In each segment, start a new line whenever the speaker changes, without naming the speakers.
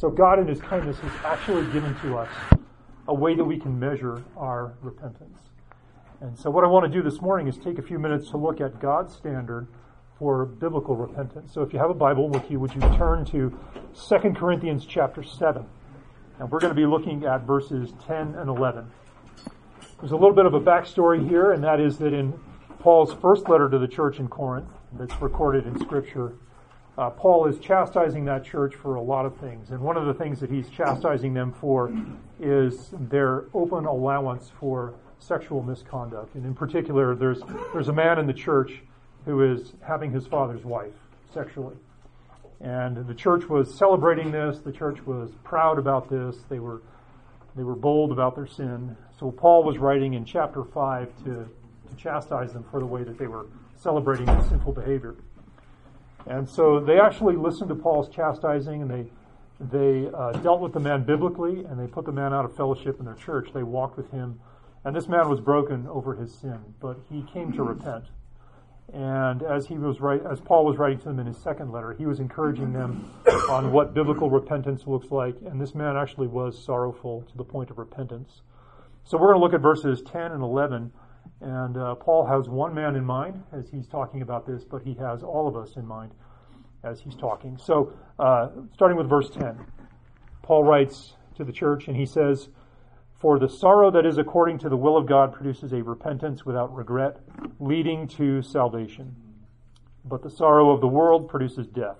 So God in his kindness has actually given to us a way that we can measure our repentance. And so what I want to do this morning is take a few minutes to look at God's standard for biblical repentance. So if you have a Bible with you, would you turn to 2 Corinthians chapter 7. And we're going to be looking at verses 10 and 11. There's a little bit of a backstory here, and that is that in Paul's first letter to the church in Corinth, that's recorded in Scripture, Paul is chastising that church for a lot of things. And one of the things that he's chastising them for is their open allowance for sexual misconduct. And in particular, there's a man in the church who is having his father's wife sexually. And the church was celebrating this. The church was proud about this. They were bold about their sin. So Paul was writing in chapter 5 to chastise them for the way that they were celebrating this sinful behavior. And so they actually listened to Paul's chastising, and they dealt with the man biblically, and they put the man out of fellowship in their church. They walked with him, and this man was broken over his sin, but he came to repent. And as Paul was writing to them in his second letter, he was encouraging them on what biblical repentance looks like, and this man actually was sorrowful to the point of repentance. So we're going to look at verses 10 and 11. And Paul has one man in mind as he's talking about this, but he has all of us in mind as he's talking. So, starting with verse 10, Paul writes to the church, and he says, "For the sorrow that is according to the will of God produces a repentance without regret, leading to salvation. But the sorrow of the world produces death.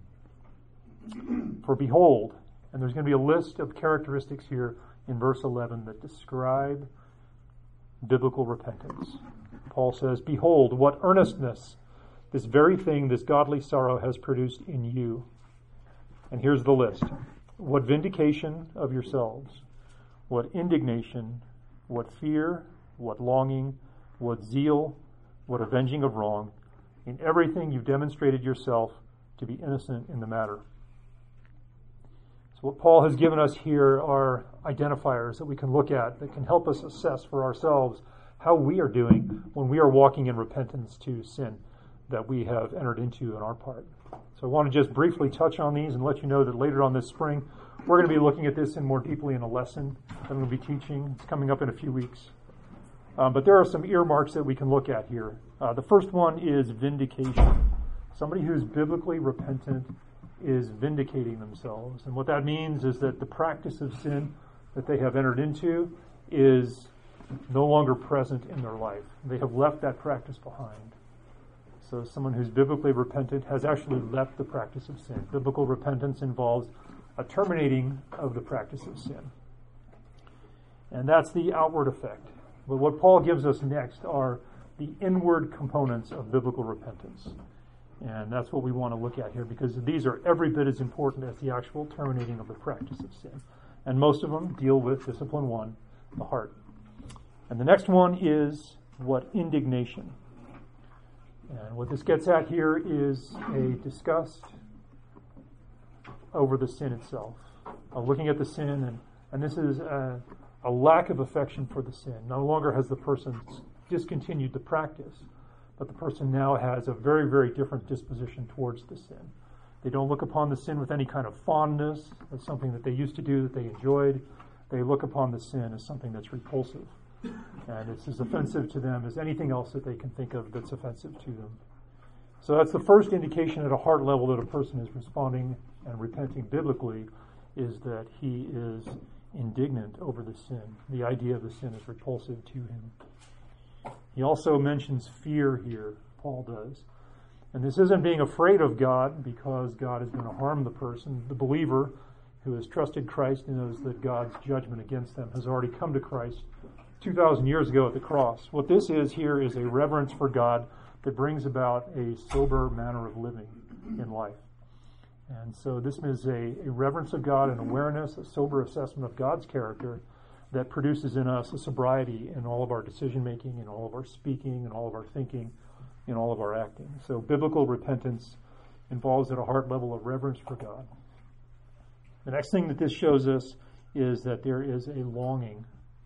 For behold," and there's going to be a list of characteristics here in verse 11 that describe biblical repentance. Paul says, "Behold, what earnestness this very thing, this godly sorrow, has produced in you." And here's the list. "What vindication of yourselves, what indignation, what fear, what longing, what zeal, what avenging of wrong. In everything you've demonstrated yourself to be innocent in the matter." So what Paul has given us here are identifiers that we can look at that can help us assess for ourselves how we are doing when we are walking in repentance to sin that we have entered into on our part. So I want to just briefly touch on these and let you know that later on this spring, we're going to be looking at this in more deeply in a lesson that I'm going to be teaching. It's coming up in a few weeks. But there are some earmarks that we can look at here. The first one is vindication. Somebody who's biblically repentant is vindicating themselves. And what that means is that the practice of sin that they have entered into is no longer present in their life. They have left that practice behind. So someone who's biblically repentant has actually left the practice of sin. Biblical repentance involves a terminating of the practice of sin. And that's the outward effect. But what Paul gives us next are the inward components of biblical repentance. And that's what we want to look at here, because these are every bit as important as the actual terminating of the practice of sin. And most of them deal with discipline 1, the heart. And the next one is what indignation. And what this gets at here is a disgust over the sin itself. Looking at the sin, and this is a lack of affection for the sin. No longer has the person discontinued the practice, but the person now has a very, very different disposition towards the sin. They don't look upon the sin with any kind of fondness as something that they used to do, that they enjoyed. They look upon the sin as something that's repulsive. And it's as offensive to them as anything else that they can think of that's offensive to them. So that's the first indication at a heart level that a person is responding and repenting biblically, is that he is indignant over the sin. The idea of the sin is repulsive to him. He also mentions fear here, Paul does. And this isn't being afraid of God because God is going to harm the person. The believer who has trusted Christ and knows that God's judgment against them has already come to Christ 2,000 years ago at the cross. What this is here is a reverence for God that brings about a sober manner of living in life. And so this is a reverence of God, an awareness, a sober assessment of God's character that produces in us a sobriety in all of our decision-making, in all of our speaking, in all of our thinking, in all of our acting. So biblical repentance involves at a heart level of reverence for God. The next thing that this shows us is that there is a longing.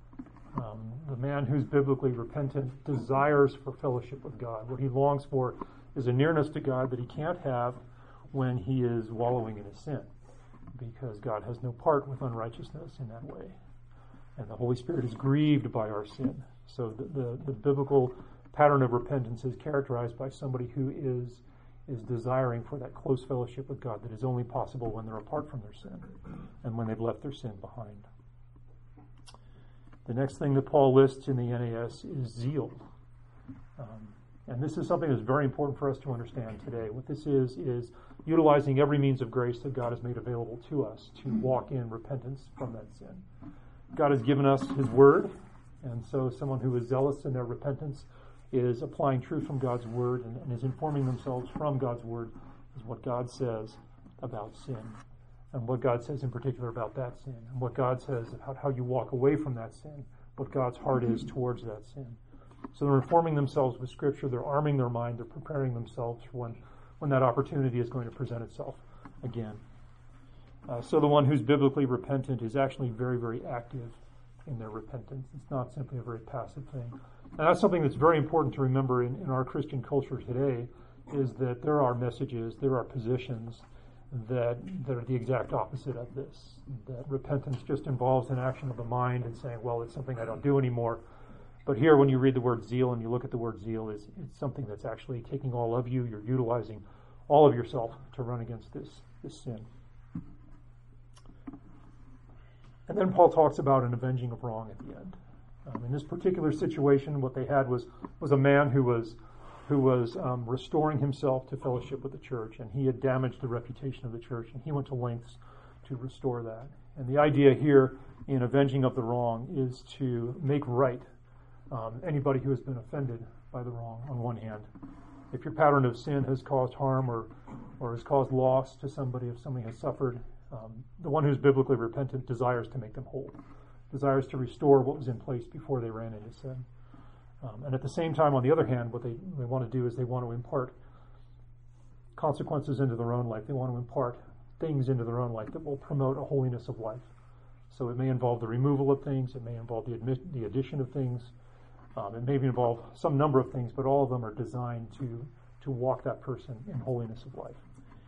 The man who's biblically repentant desires for fellowship with God. What he longs for is a nearness to God that he can't have when he is wallowing in his sin. because God has no part with unrighteousness in that way. And the Holy Spirit is grieved by our sin. So the biblical pattern of repentance is characterized by somebody who is desiring for that close fellowship with God that is only possible when they're apart from their sin and when they've left their sin behind. The next thing that Paul lists in the NAS is zeal. And this is something that's very important for us to understand today. What this is utilizing every means of grace that God has made available to us to walk in repentance from that sin. God has given us His Word, and so someone who is zealous in their repentance is applying truth from God's Word and is informing themselves from God's Word is what God says about sin, and what God says in particular about that sin, and what God says about how you walk away from that sin, what God's heart is towards that sin. So they're informing themselves with Scripture, they're arming their mind, they're preparing themselves for when that opportunity is going to present itself again. So the one who's biblically repentant is actually very, very active in their repentance. It's not simply a very passive thing. And that's something that's very important to remember in our Christian culture today, is that there are messages, there are positions that are the exact opposite of this. That repentance just involves an action of the mind and saying, well, it's something I don't do anymore. But here, when you read the word zeal and you look at the word zeal, it's something that's actually taking all of you. You're utilizing all of yourself to run against this sin. And then Paul talks about an avenging of wrong at the end. In this particular situation, what they had was a man who was restoring himself to fellowship with the church, and he had damaged the reputation of the church, and he went to lengths to restore that. And the idea here in avenging of the wrong is to make right anybody who has been offended by the wrong on one hand. If your pattern of sin has caused harm or has caused loss to somebody, if somebody has suffered, the one who's biblically repentant desires to make them whole, desires to restore what was in place before they ran into sin. And at the same time, on the other hand, what they want to do is they want to impart consequences into their own life. They want to impart things into their own life that will promote a holiness of life. So it may involve the removal of things, it may involve the addition of things, it may involve some number of things, but all of them are designed to walk that person in holiness of life.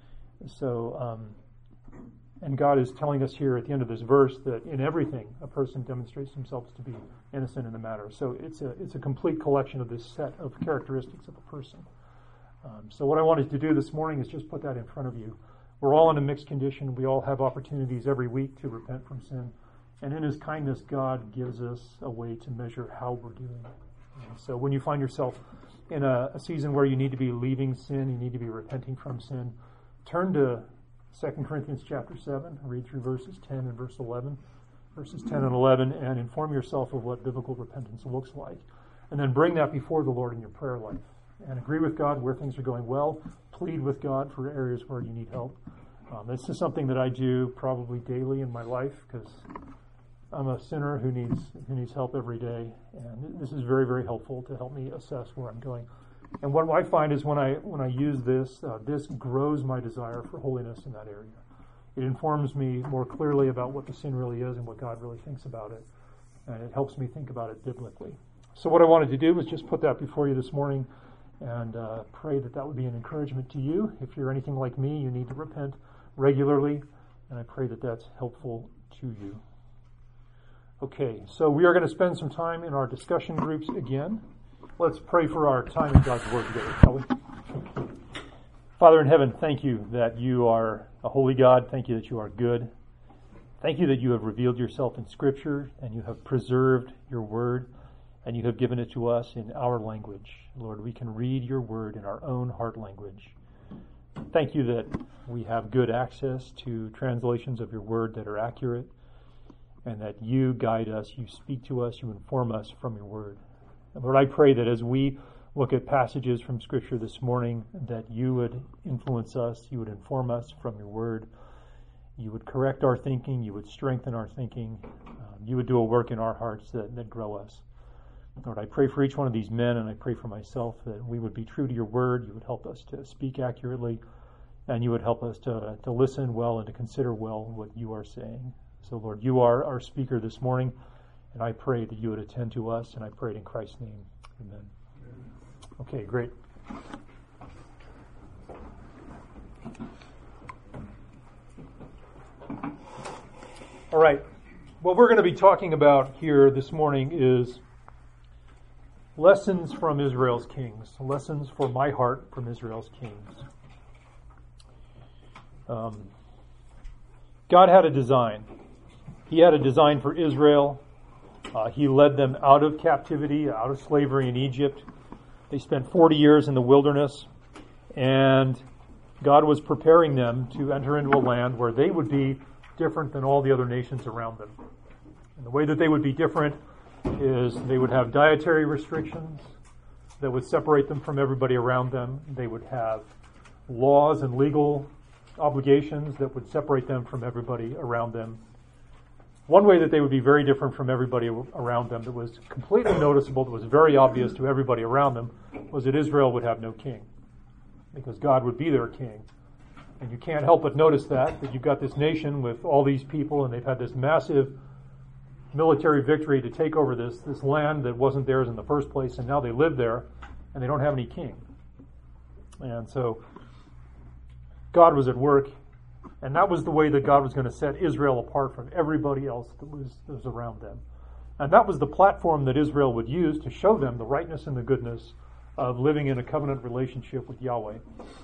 So, and God is telling us here at the end of this verse that in everything a person demonstrates himself to be innocent in the matter. So it's a complete collection of this set of characteristics of a person. So what I wanted to do this morning is just put that in front of you. We're all in a mixed condition. We all have opportunities every week to repent from sin. And in His kindness, God gives us a way to measure how we're doing. And so when you find yourself in a season where you need to be leaving sin, you need to be repenting from sin, turn to 2 Corinthians chapter 7, read through verses 10 and verse 11, verses 10 and 11, and inform yourself of what biblical repentance looks like. And then bring that before the Lord in your prayer life. And agree with God where things are going well. Plead with God for areas where you need help. This is something that I do probably daily in my life because I'm a sinner who needs help every day. And this is very, very helpful to help me assess where I'm going. And what I find is when I use this, this grows my desire for holiness in that area. It informs me more clearly about what the sin really is and what God really thinks about it. And it helps me think about it biblically. So what I wanted to do was just put that before you this morning and pray that would be an encouragement to you. If you're anything like me, you need to repent regularly, and I pray that that's helpful to you. Okay, so we are going to spend some time in our discussion groups again. Let's pray for our time in God's Word together, shall we? Father in heaven, thank you that you are a holy God. Thank you that you are good. Thank you that you have revealed yourself in Scripture, and you have preserved your Word, and you have given it to us in our language. Lord, we can read your Word in our own heart language. Thank you that we have good access to translations of your Word that are accurate, and that you guide us, you speak to us, you inform us from your Word. And Lord, I pray that as we look at passages from Scripture this morning, that you would influence us, you would inform us from your Word, you would correct our thinking, you would strengthen our thinking, you would do a work in our hearts that grow us. Lord, I pray for each one of these men, and I pray for myself that we would be true to your word. You would help us to speak accurately, and you would help us to listen well and to consider well what you are saying. So, Lord, you are our speaker this morning, and I pray that you would attend to us, and I pray it in Christ's name. Amen. Okay, great. All right. What we're going to be talking about here this morning is lessons from Israel's kings. Lessons for my heart from Israel's kings. God had a design. He had a design for Israel. He led them out of captivity, out of slavery in Egypt. They spent 40 years in the wilderness, and God was preparing them to enter into a land where they would be different than all the other nations around them. And the way that they would be different is they would have dietary restrictions that would separate them from everybody around them. They would have laws and legal obligations that would separate them from everybody around them. One way that they would be very different from everybody around them that was completely noticeable, that was very obvious to everybody around them, was that Israel would have no king, because God would be their king. And you can't help but notice that you've got this nation with all these people, and they've had this massive military victory to take over this land that wasn't theirs in the first place, and now they live there, and they don't have any king. And so God was at work, and that was the way that God was going to set Israel apart from everybody else that was around them. And that was the platform that Israel would use to show them the rightness and the goodness of living in a covenant relationship with Yahweh.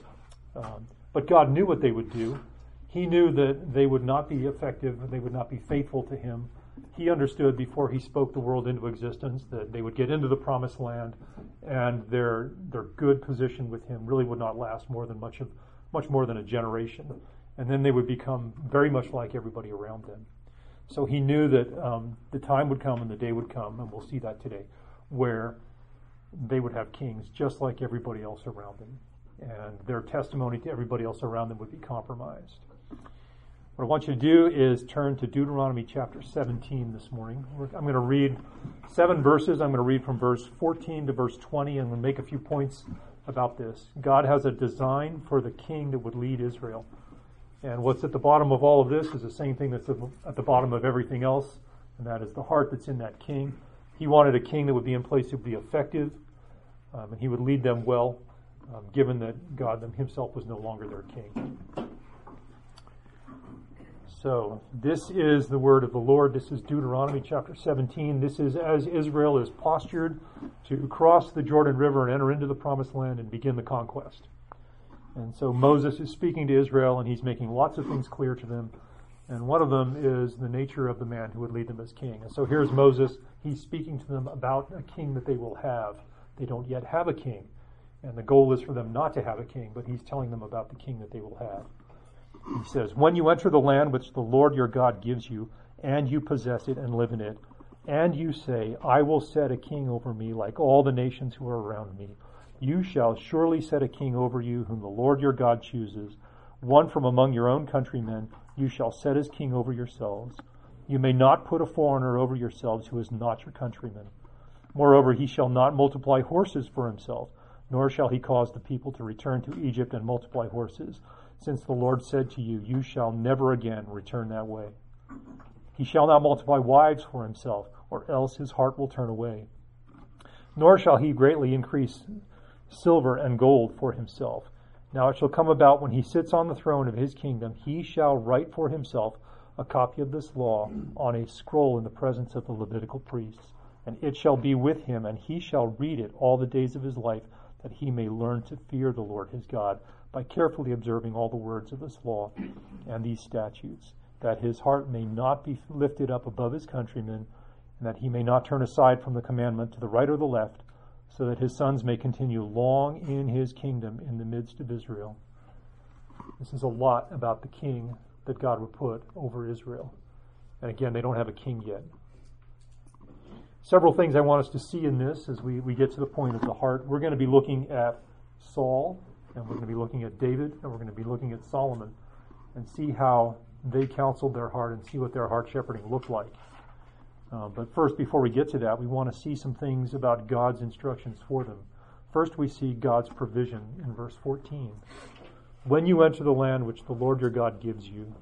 But God knew what they would do. He knew that they would not be effective, they would not be faithful to Him. He understood before He spoke the world into existence that they would get into the promised land, and their good position with Him really would not last much more than a generation. And then they would become very much like everybody around them. So He knew that the time would come and the day would come, and we'll see that today, where they would have kings just like everybody else around them. And their testimony to everybody else around them would be compromised. What I want you to do is turn to Deuteronomy chapter 17 this morning. I'm going to read 7 verses. I'm going to read from verse 14 to verse 20, and I'm going to make a few points about this. God has a design for the king that would lead Israel. And what's at the bottom of all of this is the same thing that's at the bottom of everything else, and that is the heart that's in that king. He wanted a king that would be in place that would be effective, and he would lead them well, given that God Himself was no longer their king. So, this is the word of the Lord. This is Deuteronomy chapter 17. This is as Israel is postured to cross the Jordan River and enter into the promised land and begin the conquest. And so Moses is speaking to Israel, and he's making lots of things clear to them. And one of them is the nature of the man who would lead them as king. And so here's Moses. He's speaking to them about a king that they will have. They don't yet have a king. And the goal is for them not to have a king, but he's telling them about the king that they will have. He says, when you enter the land which the Lord your God gives you, and you possess it and live in it, and you say, I will set a king over me like all the nations who are around me, you shall surely set a king over you whom the Lord your God chooses, one from among your own countrymen. You shall set as king over yourselves. You may not put a foreigner over yourselves who is not your countryman. Moreover, he shall not multiply horses for himself, nor shall he cause the people to return to Egypt and multiply horses, since the Lord said to you, you shall never again return that way. He shall not multiply wives for himself, or else his heart will turn away. Nor shall he greatly increase silver and gold for himself. Now it shall come about when he sits on the throne of his kingdom, he shall write for himself a copy of this law on a scroll in the presence of the Levitical priests. And it shall be with him, and he shall read it all the days of his life, that he may learn to fear the Lord his God, by carefully observing all the words of this law and these statutes, that his heart may not be lifted up above his countrymen, and that he may not turn aside from the commandment to the right or the left, so that his sons may continue long in his kingdom in the midst of Israel. This is a lot about the king that God would put over Israel. And again, they don't have a king yet. Several things I want us to see in this as we get to the point of the heart. We're going to be looking at Saul, and we're going to be looking at David, and we're going to be looking at Solomon, and see how they counseled their heart and see what their heart shepherding looked like. But first, before we get to that, we want to see some things about God's instructions for them. First, we see God's provision in verse 14. When you enter the land which the Lord your God gives you.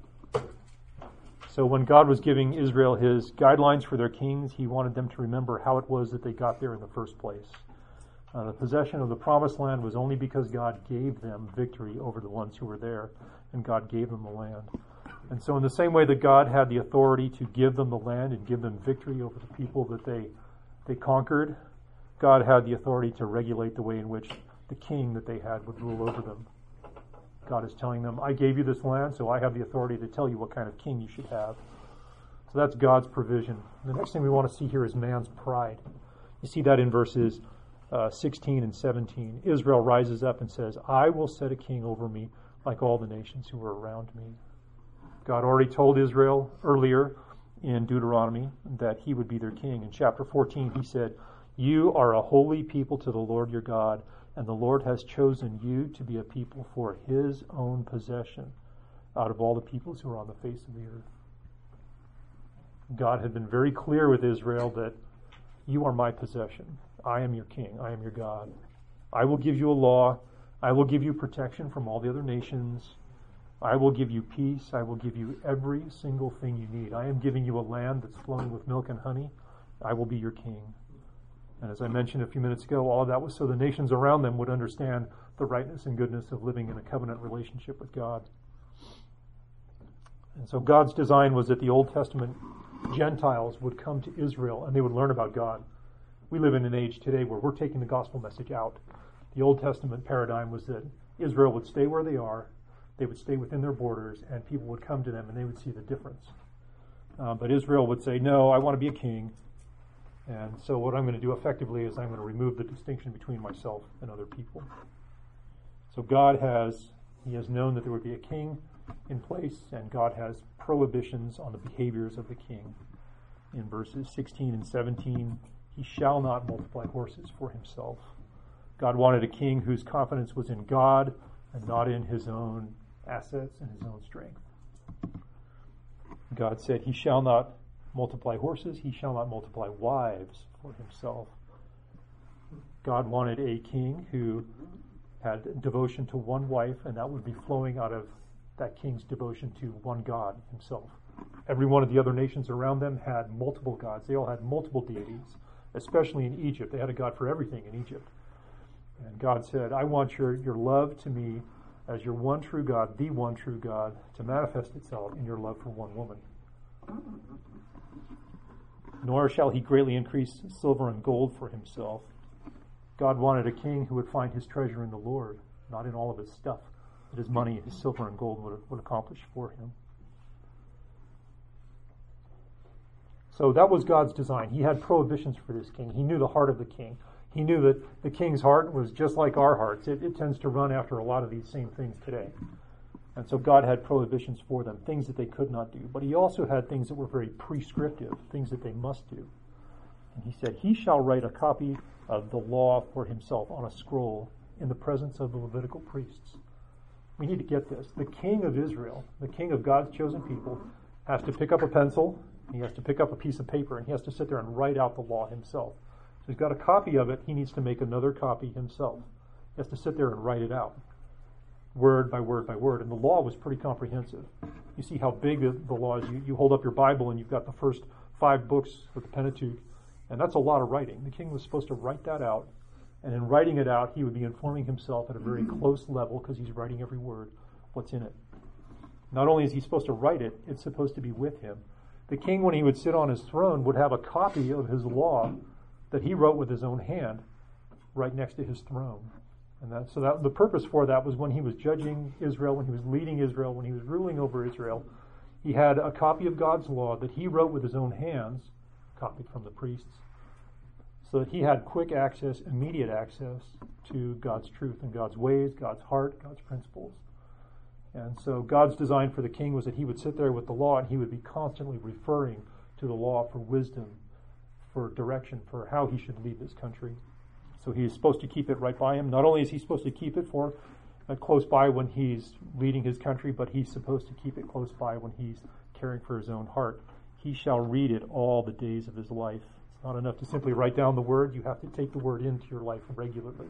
So when God was giving Israel his guidelines for their kings, he wanted them to remember how it was that they got there in the first place. The possession of the promised land was only because God gave them victory over the ones who were there, and God gave them the land. And so in the same way that God had the authority to give them the land and give them victory over the people that they conquered, God had the authority to regulate the way in which the king that they had would rule over them. God is telling them, I gave you this land, so I have the authority to tell you what kind of king you should have. So that's God's provision. The next thing we want to see here is man's pride. You see that in verses 16 and 17. Israel rises up and says, I will set a king over me like all the nations who are around me. God already told Israel earlier in Deuteronomy that he would be their king. In chapter 14, he said, you are a holy people to the Lord your God, and the Lord has chosen you to be a people for his own possession out of all the peoples who are on the face of the earth. God had been very clear with Israel that you are my possession. I am your king. I am your God. I will give you a law. I will give you protection from all the other nations. I will give you peace. I will give you every single thing you need. I am giving you a land that's flowing with milk and honey. I will be your king. And as I mentioned a few minutes ago, all of that was so the nations around them would understand the rightness and goodness of living in a covenant relationship with God. And so God's design was that the Old Testament Gentiles would come to Israel and they would learn about God. We live in an age today where we're taking the gospel message out. The Old Testament paradigm was that Israel would stay where they are, they would stay within their borders, and people would come to them and they would see the difference. But Israel would say, no, I want to be a king. And so what I'm going to do effectively is I'm going to remove the distinction between myself and other people. So God has known that there would be a king in place, and God has prohibitions on the behaviors of the king. In verses 16 and 17, he shall not multiply horses for himself. God wanted a king whose confidence was in God and not in his own assets and his own strength. God said he shall not multiply horses, he shall not multiply wives for himself. God wanted a king who had devotion to one wife, and that would be flowing out of that king's devotion to one God himself. Every one of the other nations around them had multiple gods. They all had multiple deities, especially in Egypt. They had a God for everything in Egypt. And God said, I want your love to me as your one true God, the one true God, to manifest itself in your love for one woman. Nor shall he greatly increase silver and gold for himself. God wanted a king who would find his treasure in the Lord, not in all of his stuff that his money, his silver and gold would accomplish for him. So that was God's design. He had prohibitions for this king. He knew the heart of the king. He knew that the king's heart was just like our hearts. It tends to run after a lot of these same things today. And so God had prohibitions for them, things that they could not do. But he also had things that were very prescriptive, things that they must do. And he said, he shall write a copy of the law for himself on a scroll in the presence of the Levitical priests. We need to get this. The king of Israel, the king of God's chosen people, has to pick up a pencil, he has to pick up a piece of paper, and he has to sit there and write out the law himself. So he's got a copy of it, he needs to make another copy himself. He has to sit there and write it out, word by word by word. And the law was pretty comprehensive. You see how big the law is. You hold up your Bible and you've got the first 5 books of the Pentateuch, and that's a lot of writing. The king was supposed to write that out, and in writing it out, he would be informing himself at a very close level, because he's writing every word, what's in it. Not only is he supposed to write it, it's supposed to be with him. The king, when he would sit on his throne, would have a copy of his law that he wrote with his own hand right next to his throne. And the purpose for that was when he was judging Israel, when he was leading Israel, when he was ruling over Israel, he had a copy of God's law that he wrote with his own hands, copied from the priests, so that he had quick access, immediate access to God's truth and God's ways, God's heart, God's principles. And so God's design for the king was that he would sit there with the law and he would be constantly referring to the law for wisdom, for direction, for how he should lead this country. So he is supposed to keep it right by him. Not only is he supposed to keep it for close by when he's leading his country, but he's supposed to keep it close by when he's caring for his own heart. He shall read it all the days of his life. It's not enough to simply write down the word. You have to take the word into your life regularly.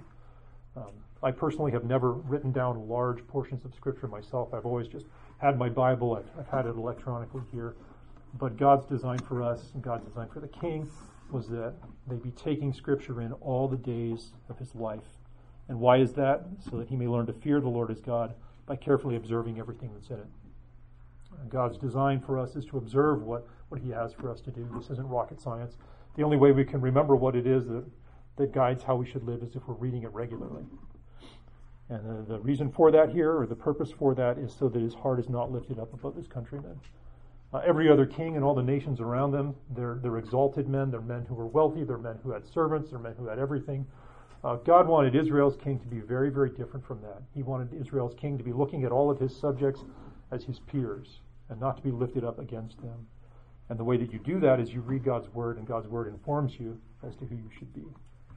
I personally have never written down large portions of Scripture myself. I've always just had my Bible. I've had it electronically here. But God's design for us and God's design for the king was that they be taking Scripture in all the days of his life. And why is that? So that he may learn to fear the Lord his God by carefully observing everything that's in it. God's design for us is to observe what he has for us to do. This isn't rocket science. The only way we can remember what it is that guides how we should live is if we're reading it regularly. And the reason for that here, or the purpose for that, is so that his heart is not lifted up above his countrymen. Every other king and all the nations around them, they're exalted men. They're men who were wealthy. They're men who had servants. They're men who had everything. God wanted Israel's king to be very, very different from that. He wanted Israel's king to be looking at all of his subjects as his peers and not to be lifted up against them. And the way that you do that is you read God's word, and God's word informs you as to who you should be.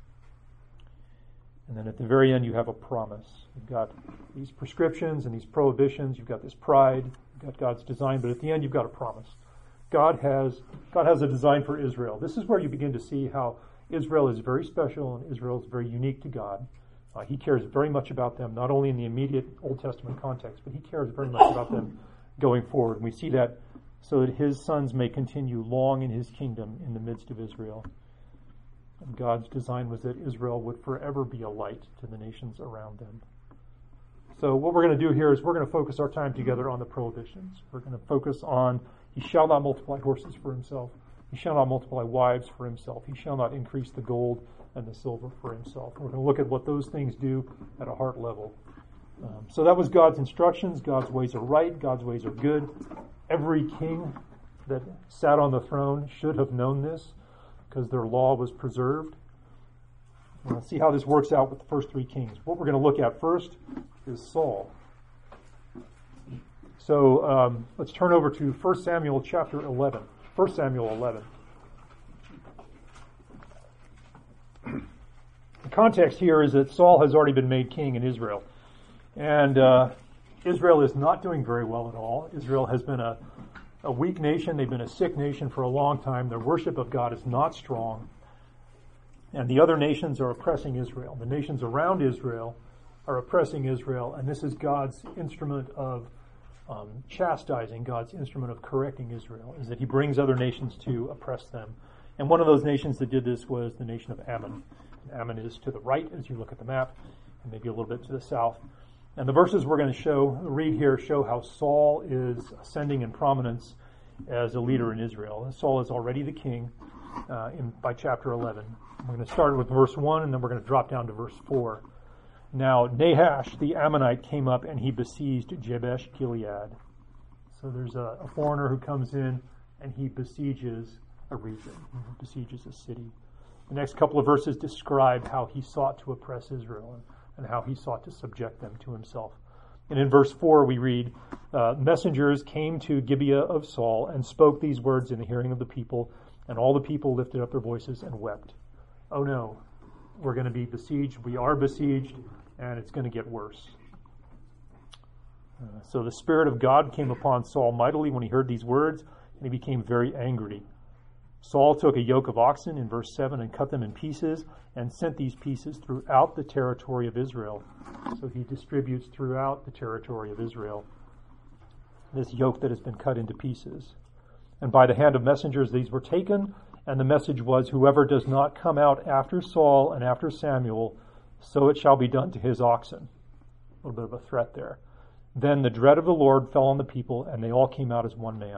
And then at the very end, you have a promise. You've got these prescriptions and these prohibitions. You've got this pride. You've got God's design. But at the end, you've got a promise. God has a design for Israel. This is where you begin to see how Israel is very special and Israel is very unique to God. He cares very much about them, not only in the immediate Old Testament context, but he cares very much about them going forward. And we see that so that his sons may continue long in his kingdom in the midst of Israel. And God's design was that Israel would forever be a light to the nations around them. So what we're going to do here is we're going to focus our time together on the prohibitions. We're going to focus on, he shall not multiply horses for himself. He shall not multiply wives for himself. He shall not increase the gold and the silver for himself. We're going to look at what those things do at a heart level. So that was God's instructions. God's ways are right. God's ways are good. Every king that sat on the throne should have known this because their law was preserved. We'll see how this works out with the first three kings. What we're going to look at first is Saul. So let's turn over to 1 Samuel chapter 11. 1 Samuel 11. The context here is that Saul has already been made king in Israel. And Israel is not doing very well at all. Israel has been a weak nation. They've been a sick nation for a long time. Their worship of God is not strong. And the other nations are oppressing Israel. The nations around Israel are oppressing Israel. And this is God's instrument of chastising, God's instrument of correcting Israel, is that he brings other nations to oppress them. And one of those nations that did this was the nation of Ammon. And Ammon is to the right as you look at the map, and maybe a little bit to the south. And the verses we're going to read here show how Saul is ascending in prominence as a leader in Israel. Saul is already the king by chapter 11. We're going to start with verse 1, and then we're going to drop down to verse 4. Now, Nahash the Ammonite came up and he besieged Jabesh Gilead. So there's a foreigner who comes in and he besieges a region, he besieges a city. The next couple of verses describe how he sought to oppress Israel and how he sought to subject them to himself. And in verse 4 we read, messengers came to Gibeah of Saul and spoke these words in the hearing of the people, and all the people lifted up their voices and wept. Oh no, we're going to be besieged. We are besieged. And it's going to get worse. So the Spirit of God came upon Saul mightily when he heard these words, and he became very angry. Saul took a yoke of oxen in verse 7 and cut them in pieces and sent these pieces throughout the territory of Israel. So he distributes throughout the territory of Israel this yoke that has been cut into pieces. And by the hand of messengers these were taken, and the message was, whoever does not come out after Saul and after Samuel, so it shall be done to his oxen. A little bit of a threat there. Then the dread of the Lord fell on the people, and they all came out as one man.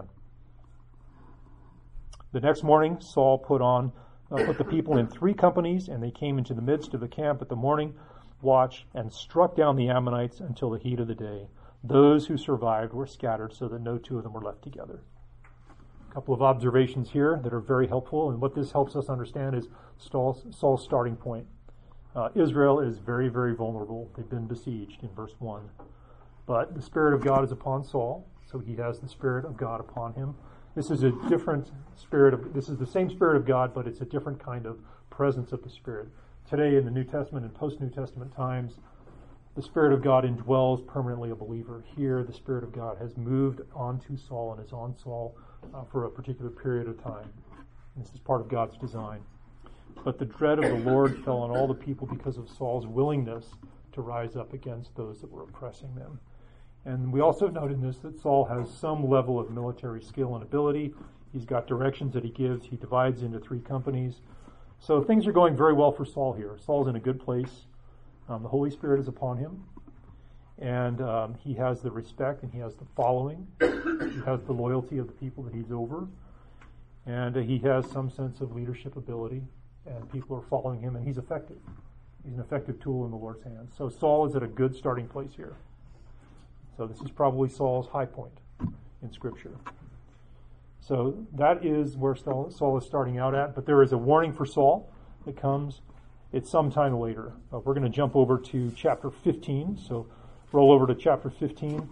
The next morning, Saul put the people in 3 companies, and they came into the midst of the camp at the morning watch and struck down the Ammonites until the heat of the day. Those who survived were scattered so that no 2 of them were left together. A couple of observations here that are very helpful, and what this helps us understand is Saul's starting point. Israel is very, very vulnerable. They've been besieged in verse 1. But the Spirit of God is upon Saul, so he has the Spirit of God upon him. This is a different this is the same Spirit of God, but it's a different kind of presence of the Spirit. Today in the New Testament and post-New Testament times, the Spirit of God indwells permanently a believer. Here, the Spirit of God has moved onto Saul and is on Saul for a particular period of time. This is part of God's design. But the dread of the Lord fell on all the people because of Saul's willingness to rise up against those that were oppressing them. And we also note in this that Saul has some level of military skill and ability. He's got directions that he gives. He divides into 3 companies. So things are going very well for Saul here. Saul's in a good place. The Holy Spirit is upon him. And he has the respect and he has the following. He has the loyalty of the people that he's over. And he has some sense of leadership ability. And people are following him, and he's effective. He's an effective tool in the Lord's hands. So Saul is at a good starting place here. So this is probably Saul's high point in Scripture. So that is where Saul is starting out at. But there is a warning for Saul that comes. It's sometime later. We're going to jump over to chapter 15. So roll over to chapter 15.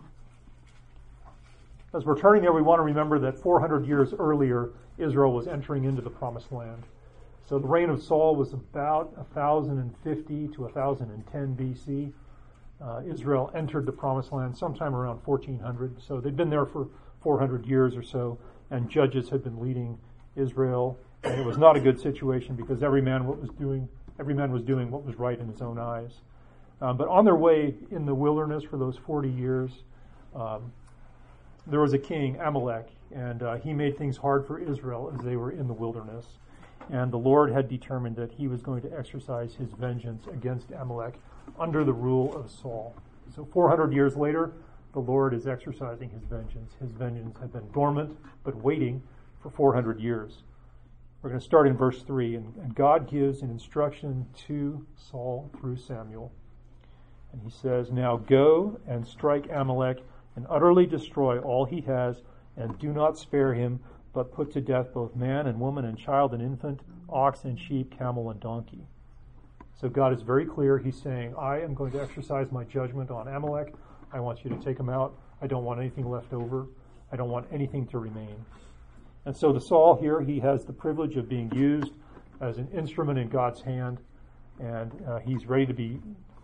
As we're turning there, we want to remember that 400 years earlier, Israel was entering into the Promised Land. So the reign of Saul was about 1050 to 1010 BC. Israel entered the Promised Land sometime around 1400. So they'd been there for 400 years or so, and judges had been leading Israel. And it was not a good situation because every man was doing what was right in his own eyes. But on their way in the wilderness for those 40 years, there was a king, Amalek, and he made things hard for Israel as they were in the wilderness. And the Lord had determined that he was going to exercise his vengeance against Amalek under the rule of Saul. So 400 years later, the Lord is exercising his vengeance. His vengeance had been dormant, but waiting for 400 years. We're going to start in verse 3. And God gives an instruction to Saul through Samuel. And he says, "Now go and strike Amalek and utterly destroy all he has, and do not spare him, but put to death both man and woman and child and infant, ox and sheep, camel and donkey." So God is very clear. He's saying, I am going to exercise my judgment on Amalek. I want you to take him out. I don't want anything left over. I don't want anything to remain. And so the Saul here, he has the privilege of being used as an instrument in God's hand, and he's ready to be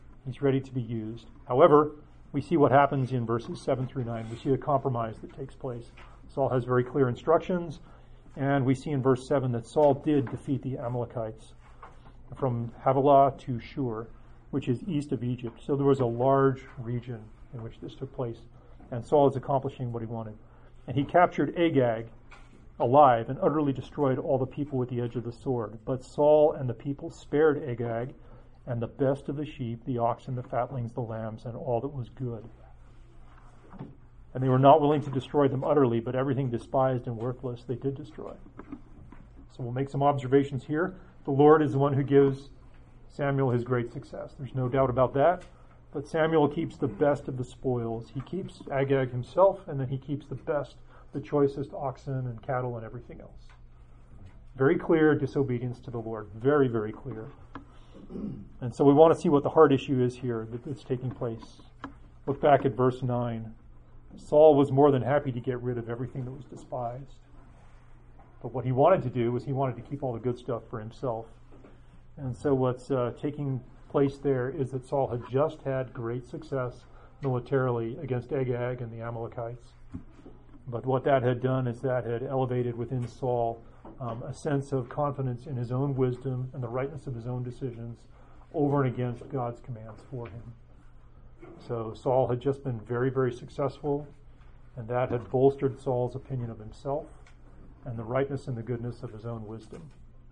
used. However, we see what happens in verses 7 through 9. We see a compromise that takes place. Saul has very clear instructions, and we see in verse 7 that Saul did defeat the Amalekites from Havilah to Shur, which is east of Egypt. So there was a large region in which this took place, and Saul is accomplishing what he wanted. And he captured Agag alive and utterly destroyed all the people with the edge of the sword. But Saul and the people spared Agag and the best of the sheep, the oxen, the fatlings, the lambs, and all that was good. And they were not willing to destroy them utterly, but everything despised and worthless they did destroy. So we'll make some observations here. The Lord is the one who gives Samuel his great success. There's no doubt about that. But Samuel keeps the best of the spoils. He keeps Agag himself, and then he keeps the best, the choicest oxen and cattle and everything else. Very clear disobedience to the Lord. Very, very clear. And so we want to see what the heart issue is here that's taking place. Look back at verse 9. Saul was more than happy to get rid of everything that was despised. But what he wanted to do was he wanted to keep all the good stuff for himself. And so what's taking place there is that Saul had just had great success militarily against Agag and the Amalekites. But what that had done is that had elevated within Saul a sense of confidence in his own wisdom and the rightness of his own decisions over and against God's commands for him. So Saul had just been very, very successful, and that had bolstered Saul's opinion of himself and the rightness and the goodness of his own wisdom.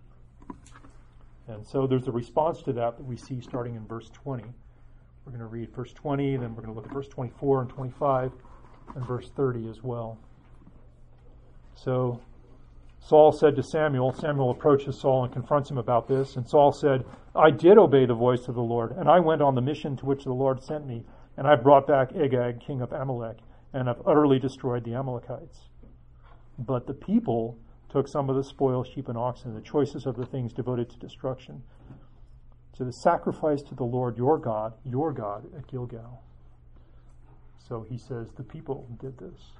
And so there's a response to that we see starting in verse 20. We're going to read verse 20, then we're going to look at verse 24 and 25, and verse 30 as well. So Saul said to Samuel approaches Saul and confronts him about this, and Saul said, "I did obey the voice of the Lord, and I went on the mission to which the Lord sent me, and I brought back Agag, king of Amalek, and have utterly destroyed the Amalekites. But the people took some of the spoil, sheep and oxen, the choicest of the things devoted to destruction, to the sacrifice to the Lord your God at Gilgal." So he says the people did this.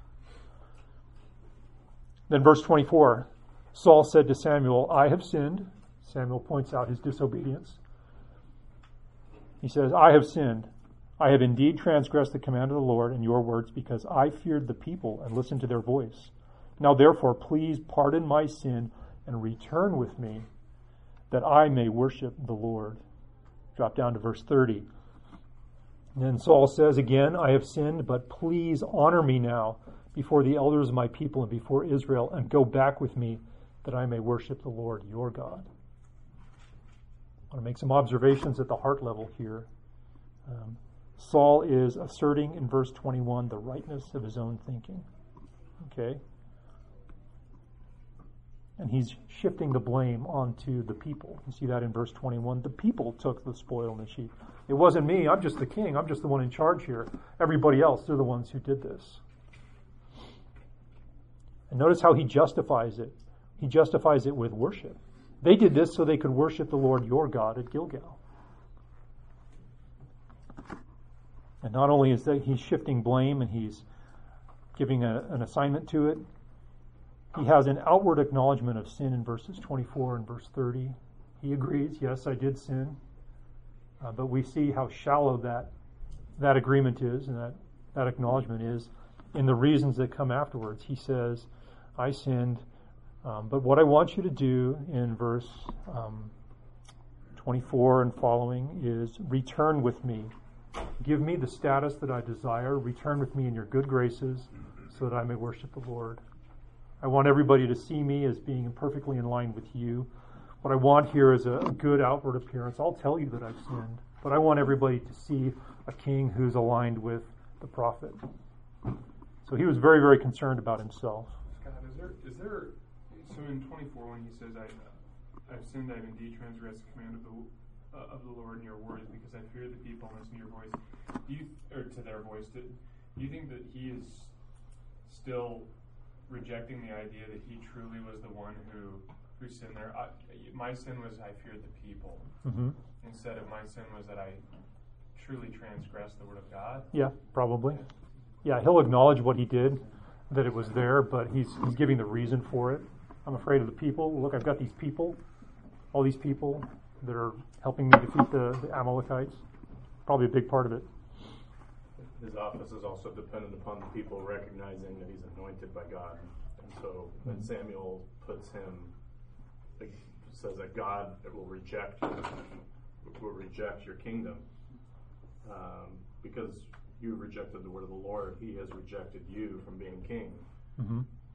Then verse 24, Saul said to Samuel, "I have sinned." Samuel points out his disobedience. He says, "I have sinned. I have indeed transgressed the command of the Lord and your words, because I feared the people and listened to their voice. Now therefore, please pardon my sin and return with me, that I may worship the Lord." Drop down to verse 30. And then Saul says again, "I have sinned, but please honor me now before the elders of my people and before Israel, and go back with me, that I may worship the Lord your God." I want to make some observations at the heart level here. Saul is asserting in verse 21 the rightness of his own thinking. Okay? And he's shifting the blame onto the people. You see that in verse 21. The people took the spoil and the sheep. It wasn't me. I'm just the king. I'm just the one in charge here. Everybody else, they're the ones who did this. And notice how he justifies it. He justifies it with worship. They did this so they could worship the Lord your God at Gilgal. And not only is that he's shifting blame and he's giving an assignment to it, he has an outward acknowledgement of sin in verses 24 and verse 30. He agrees, yes, I did sin. But we see how shallow that agreement is and that acknowledgement is in the reasons that come afterwards. He says, I sinned, but what I want you to do in verse 24 and following is return with me. Give me the status that I desire. Return with me in your good graces so that I may worship the Lord. I want everybody to see me as being perfectly in line with you. What I want here is a good outward appearance. I'll tell you that I've sinned, but I want everybody to see a king who's aligned with the prophet. So he was very, very concerned about himself.
Scott, is there so in 24 when he says, I've sinned, I've indeed transgressed the command of the Lord in your words because I fear the people and listen to your voice, or to their voice. Do you think that he is still rejecting the idea that he truly was the one who sinned there? My sin was I feared the people. Mm-hmm. Instead of my sin was that I truly transgressed the word of God?
Yeah, probably. Yeah, he'll acknowledge what he did, that it was there, but he's giving the reason for it. I'm afraid of the people. Look, I've got these people, all these people that are helping me defeat the Amalekites. Probably a big part of it.
His office is also dependent upon the people recognizing that he's anointed by God. And so when Samuel puts him, says that God will reject your kingdom because you rejected the word of the Lord. He has rejected you from being king. Mm-hmm.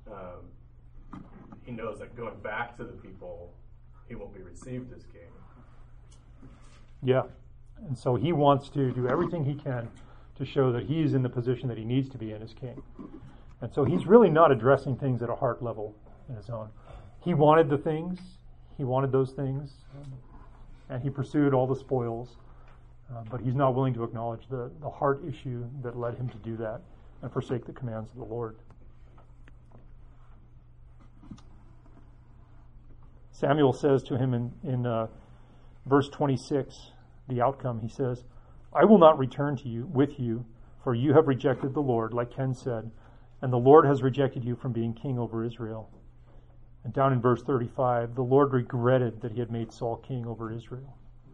He knows that going back to the people, he won't be received as king.
Yeah. And so he wants to do everything he can to show that he's in the position that he needs to be in as king. And so he's really not addressing things at a heart level in his own. He wanted the things. He wanted those things. And he pursued all the spoils. But he's not willing to acknowledge the heart issue that led him to do that and forsake the commands of the Lord. Samuel says to him in verse 26, the outcome, he says, I will not return to you with you, for you have rejected the Lord, like Ken said, and the Lord has rejected you from being king over Israel. And down in verse 35, the Lord regretted that he had made Saul king over Israel.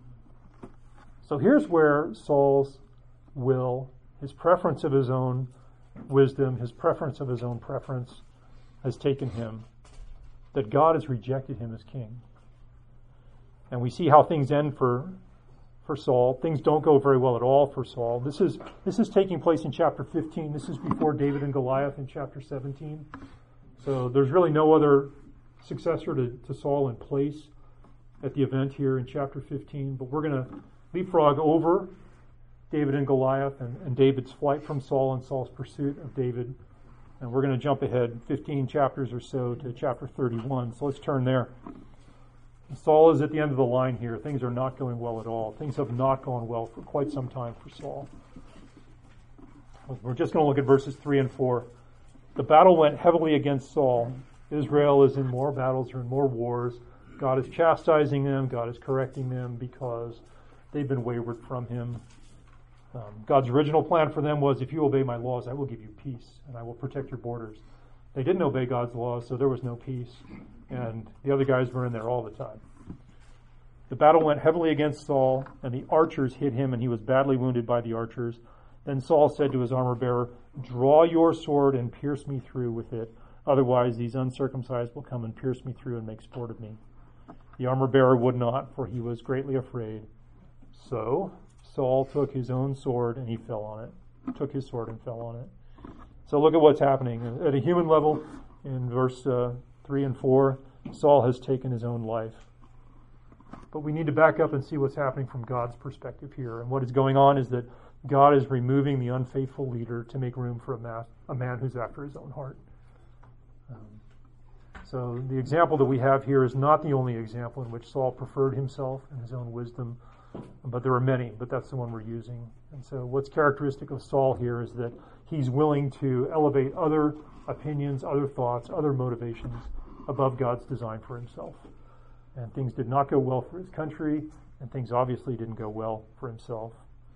So here's where Saul's will, his preference of his own wisdom, his preference of his own preference has taken him, that God has rejected him as king. And we see how things end for Saul. Things don't go very well at all for Saul. This is taking place in chapter 15. This is before David and Goliath in chapter 17. So there's really no other successor to Saul in place at the event here in chapter 15. But we're going to leapfrog over David and Goliath and David's flight from Saul and Saul's pursuit of David. And we're going to jump ahead 15 chapters or so to chapter 31. So let's turn there. Saul is at the end of the line here. Things are not going well at all. Things have not gone well for quite some time for Saul. We're just going to look at verses 3 and 4. The battle went heavily against Saul. Israel is in more battles or in more wars. God is chastising them. God is correcting them because they've been wayward from him. God's original plan for them was, if you obey my laws, I will give you peace and I will protect your borders. They didn't obey God's laws, so there was no peace. And the other guys were in there all the time. The battle went heavily against Saul, and the archers hit him, and he was badly wounded by the archers. Then Saul said to his armor-bearer, draw your sword and pierce me through with it. Otherwise, these uncircumcised will come and pierce me through and make sport of me. The armor-bearer would not, for he was greatly afraid. So Saul took his own sword, and he fell on it. Took his sword and fell on it. So look at what's happening. At a human level, in verse 3 and 4, Saul has taken his own life. But we need to back up and see what's happening from God's perspective here. And what is going on is that God is removing the unfaithful leader to make room for a man who's after his own heart. So the example that we have here is not the only example in which Saul preferred himself and his own wisdom, but there are many, but that's the one we're using. And so what's characteristic of Saul here is that he's willing to elevate other opinions, other thoughts, other motivations above God's design for himself. And things did not go well for his country, and things obviously didn't go well for himself.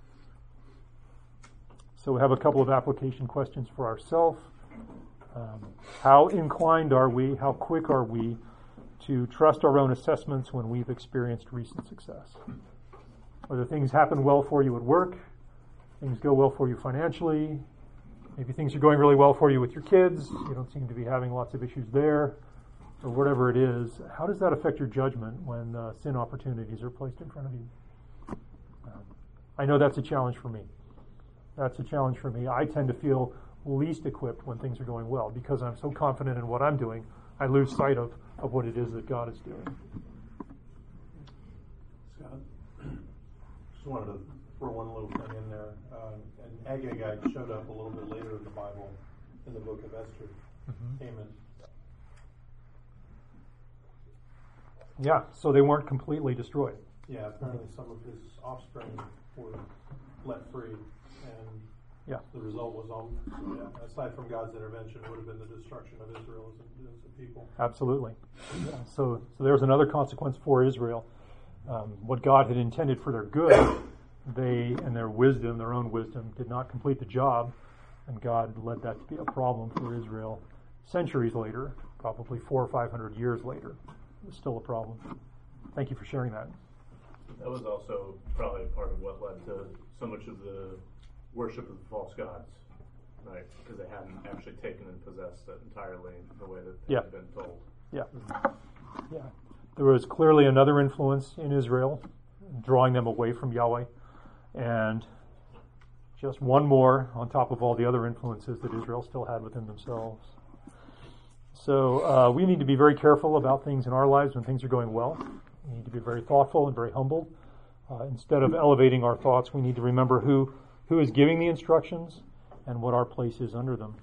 So we have a couple of application questions for ourselves. How inclined are we, how quick are we to trust our own assessments when we've experienced recent success? Whether things happen well for you at work, things go well for you financially, maybe things are going really well for you with your kids, you don't seem to be having lots of issues there, or whatever it is, how does that affect your judgment when sin opportunities are placed in front of you? I know that's a challenge for me. That's a challenge for me. I tend to feel least equipped when things are going well because I'm so confident in what I'm doing, I lose sight of what it is that God is doing.
Scott, just wanted to throw one little thing in there. And Agagite showed up a little bit later in the Bible, in the book of Esther. Haman.
Yeah, so they weren't completely destroyed.
Yeah, apparently some of his offspring were let free, and the result was, aside from God's intervention, would have been the destruction of Israel as a people.
Absolutely. Yeah, so there's another consequence for Israel. What God had intended for their good, they, in their wisdom, their own wisdom, did not complete the job, and God led that to be a problem for Israel centuries later, probably 400 or 500 years later. It was still a problem. Thank you for sharing that.
That was also probably part of what led to so much of the worship of the false gods, right? Because they hadn't actually taken and possessed it entirely the way that they had been told.
Yeah. There was clearly another influence in Israel, drawing them away from Yahweh, and just one more on top of all the other influences that Israel still had within themselves. So we need to be very careful about things in our lives when things are going well. We need to be very thoughtful and very humble. Instead of elevating our thoughts, we need to remember who is giving the instructions and what our place is under them.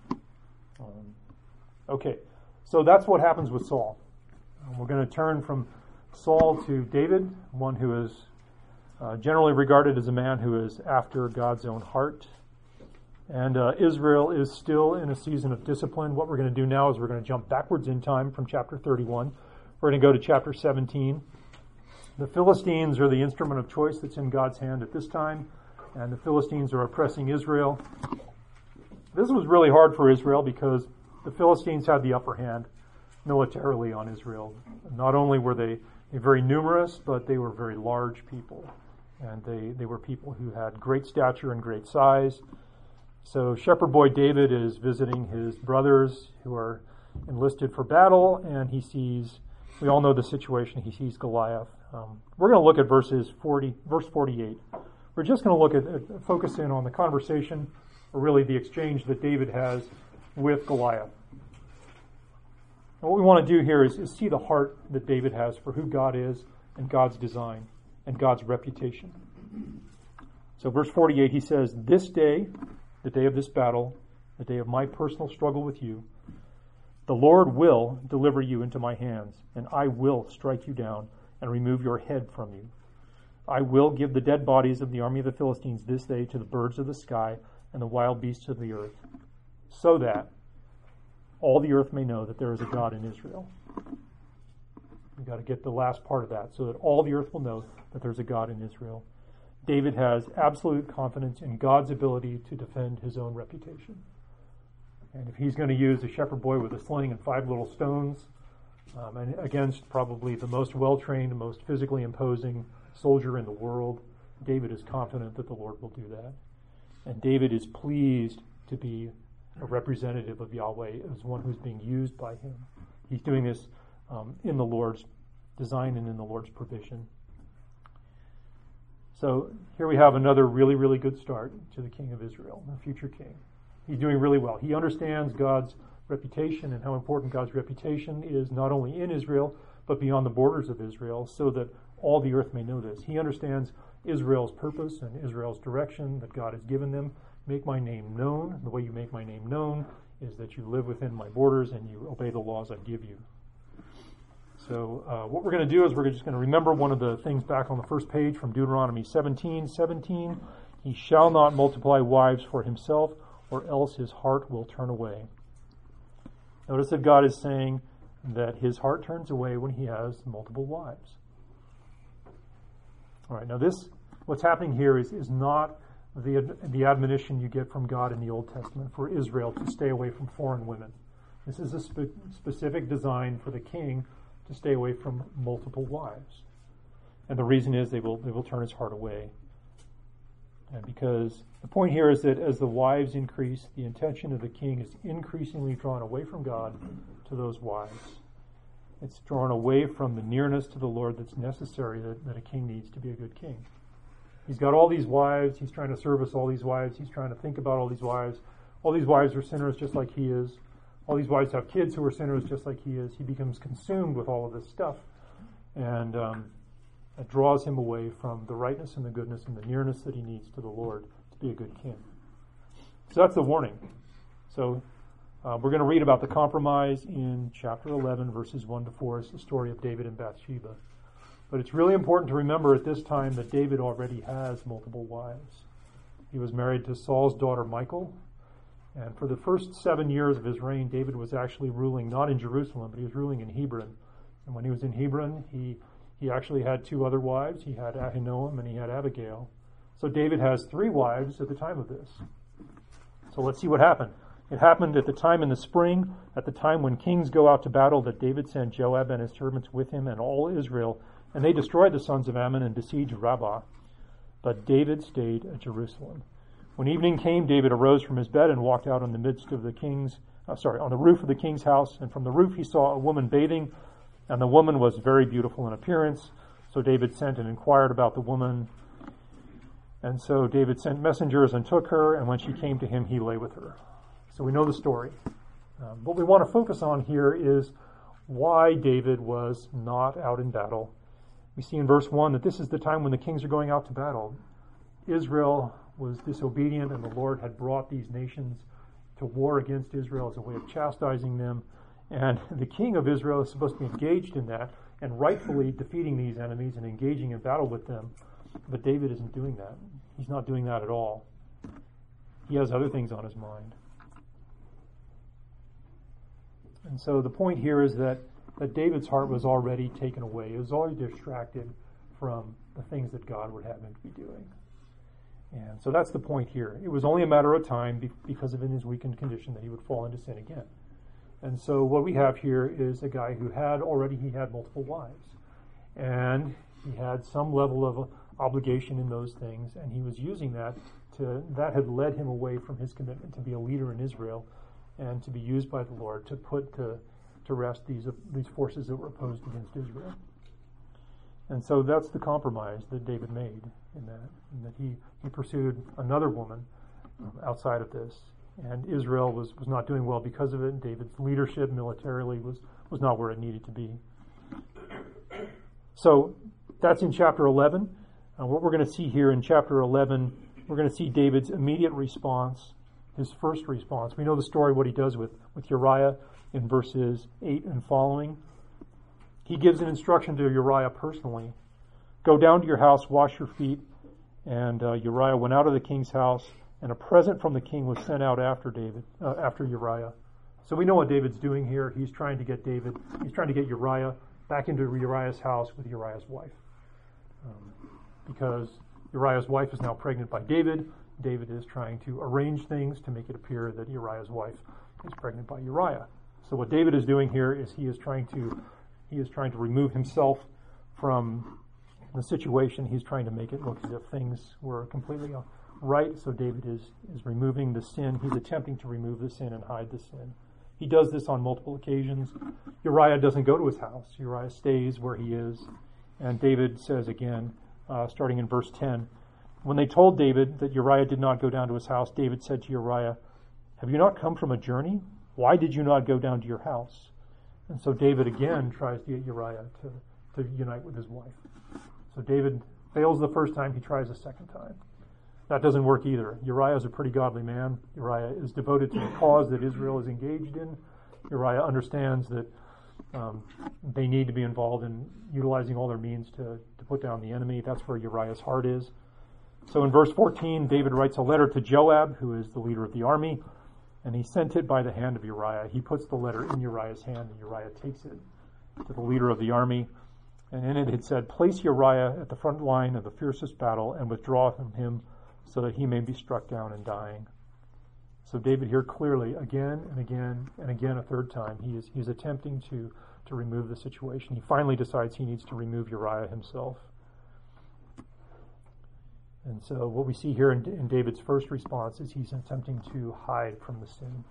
Okay, so that's what happens with Saul. We're going to turn from Saul to David, one who is generally regarded as a man who is after God's own heart. And Israel is still in a season of discipline. What we're going to do now is we're going to jump backwards in time from chapter 31. We're going to go to chapter 17. The Philistines are the instrument of choice that's in God's hand at this time, and the Philistines are oppressing Israel. This was really hard for Israel because the Philistines had the upper hand militarily on Israel. Not only were they very numerous, but they were very large people, and they were people who had great stature and great size. So shepherd boy David is visiting his brothers who are enlisted for battle, and we all know the situation, he sees Goliath. We're going to look at verse 48. We're just going to look at focus in on the conversation, or really the exchange that David has with Goliath. And what we want to do here is see the heart that David has for who God is and God's design and God's reputation. So verse 48, he says, "This day, the day of this battle, the day of my personal struggle with you, the Lord will deliver you into my hands, and I will strike you down and remove your head from you. I will give the dead bodies of the army of the Philistines this day to the birds of the sky and the wild beasts of the earth, so that all the earth may know that there is a God in Israel." We've got to get the last part of that, so that all the earth will know that there's a God in Israel. David has absolute confidence in God's ability to defend his own reputation. And if he's going to use a shepherd boy with a sling and 5 little stones, and against probably the most well-trained, most physically imposing soldier in the world, David is confident that the Lord will do that. And David is pleased to be a representative of Yahweh as one who's being used by him. He's doing this in the Lord's design and in the Lord's provision. So here we have another really, really good start to the king of Israel, the future king. He's doing really well. He understands God's reputation and how important God's reputation is not only in Israel, but beyond the borders of Israel, so that all the earth may know this. He understands Israel's purpose and Israel's direction that God has given them. Make my name known. The way you make my name known is that you live within my borders and you obey the laws I give you. So what we're going to do is we're just going to remember one of the things back on the first page from Deuteronomy 17:17. He shall not multiply wives for himself, or else his heart will turn away. Notice that God is saying that his heart turns away when he has multiple wives. All right, now what's happening here is not the admonition you get from God in the Old Testament for Israel to stay away from foreign women. This is a specific design for the king to stay away from multiple wives. And the reason is they will turn his heart away. And because the point here is that as the wives increase, the intention of the king is increasingly drawn away from God to those wives. It's drawn away from the nearness to the Lord that's necessary that a king needs to be a good king. He's got all these wives. He's trying to service all these wives. He's trying to think about all these wives. All these wives are sinners just like he is. All these wives have kids who are sinners just like he is. He becomes consumed with all of this stuff. And it draws him away from the rightness and the goodness and the nearness that he needs to the Lord to be a good king. So that's the warning. So we're going to read about the compromise in chapter 11, verses 1 to 4. It's the story of David and Bathsheba. But it's really important to remember at this time that David already has multiple wives. He was married to Saul's daughter Michal, and for the first 7 years of his reign, David was actually ruling not in Jerusalem, but he was ruling in Hebron. And when he was in Hebron, he actually had 2 other wives. He had Ahinoam and he had Abigail. So David has 3 wives at the time of this. So let's see what happened. It happened at the time in the spring, at the time when kings go out to battle, that David sent Joab and his servants with him and all Israel, and they destroyed the sons of Ammon and besieged Rabbah. But David stayed at Jerusalem. When evening came, David arose from his bed and walked out on the roof of the king's house. And from the roof he saw a woman bathing, and the woman was very beautiful in appearance. So David sent and inquired about the woman. And so David sent messengers and took her, and when she came to him, he lay with her. So we know the story. What we want to focus on here is why David was not out in battle. We see in verse 1 that this is the time when the kings are going out to battle. Israel was disobedient, and the Lord had brought these nations to war against Israel as a way of chastising them. And the king of Israel is supposed to be engaged in that and rightfully defeating these enemies and engaging in battle with them. But David isn't doing that. He's not doing that at all. He has other things on his mind. And so the point here is that David's heart was already taken away. He was already distracted from the things that God would have him to be doing. And so that's the point here. It was only a matter of time because of his weakened condition that he would fall into sin again. And so what we have here is a guy who had multiple wives. And he had some level of obligation in those things, and he was using that had led him away from his commitment to be a leader in Israel and to be used by the Lord to put to rest these forces that were opposed against Israel. And so that's the compromise that David made in that he pursued another woman outside of this. And Israel was not doing well because of it. David's leadership militarily was not where it needed to be. So that's in chapter 11. What we're going to see here in chapter 11, we're going to see David's immediate response, his first response. We know the story, what he does with Uriah in verses 8 and following. He gives an instruction to Uriah personally. Go down to your house, wash your feet. And Uriah went out of the king's house, and a present from the king was sent out after Uriah. So we know what David's doing here. He's trying to get Uriah back into Uriah's house with Uriah's wife. Because Uriah's wife is now pregnant by David. David is trying to arrange things to make it appear that Uriah's wife is pregnant by Uriah. So what David is doing here is he is trying to remove himself from the situation. He's trying to make it look as if things were completely right. So David is removing the sin. He's attempting to remove the sin and hide the sin. He does this on multiple occasions. Uriah doesn't go to his house. Uriah stays where he is. And David says again, starting in verse 10, when they told David that Uriah did not go down to his house, David said to Uriah, have you not come from a journey? Why did you not go down to your house? And so David again tries to get Uriah to unite with his wife. So David Fails the first time, he tries a second time. That doesn't work either. Uriah is a pretty godly man. Uriah is devoted to the cause that Israel is engaged in. Uriah understands that they need to be involved in utilizing all their means to put down the enemy. That's where Uriah's heart is. So in verse 14, David writes a letter to Joab, who is the leader of the army, and he sent it by the hand of Uriah. He puts the letter in Uriah's hand, and Uriah takes it to the leader of the army. And in it said, "Place Uriah at the front line of the fiercest battle and withdraw from him so that he may be struck down and dying." So David here clearly, again and again and again, a third time, he's attempting to remove the situation. He finally decides he needs to remove Uriah himself. And so what we see here in David's first response is he's attempting to hide from the sin.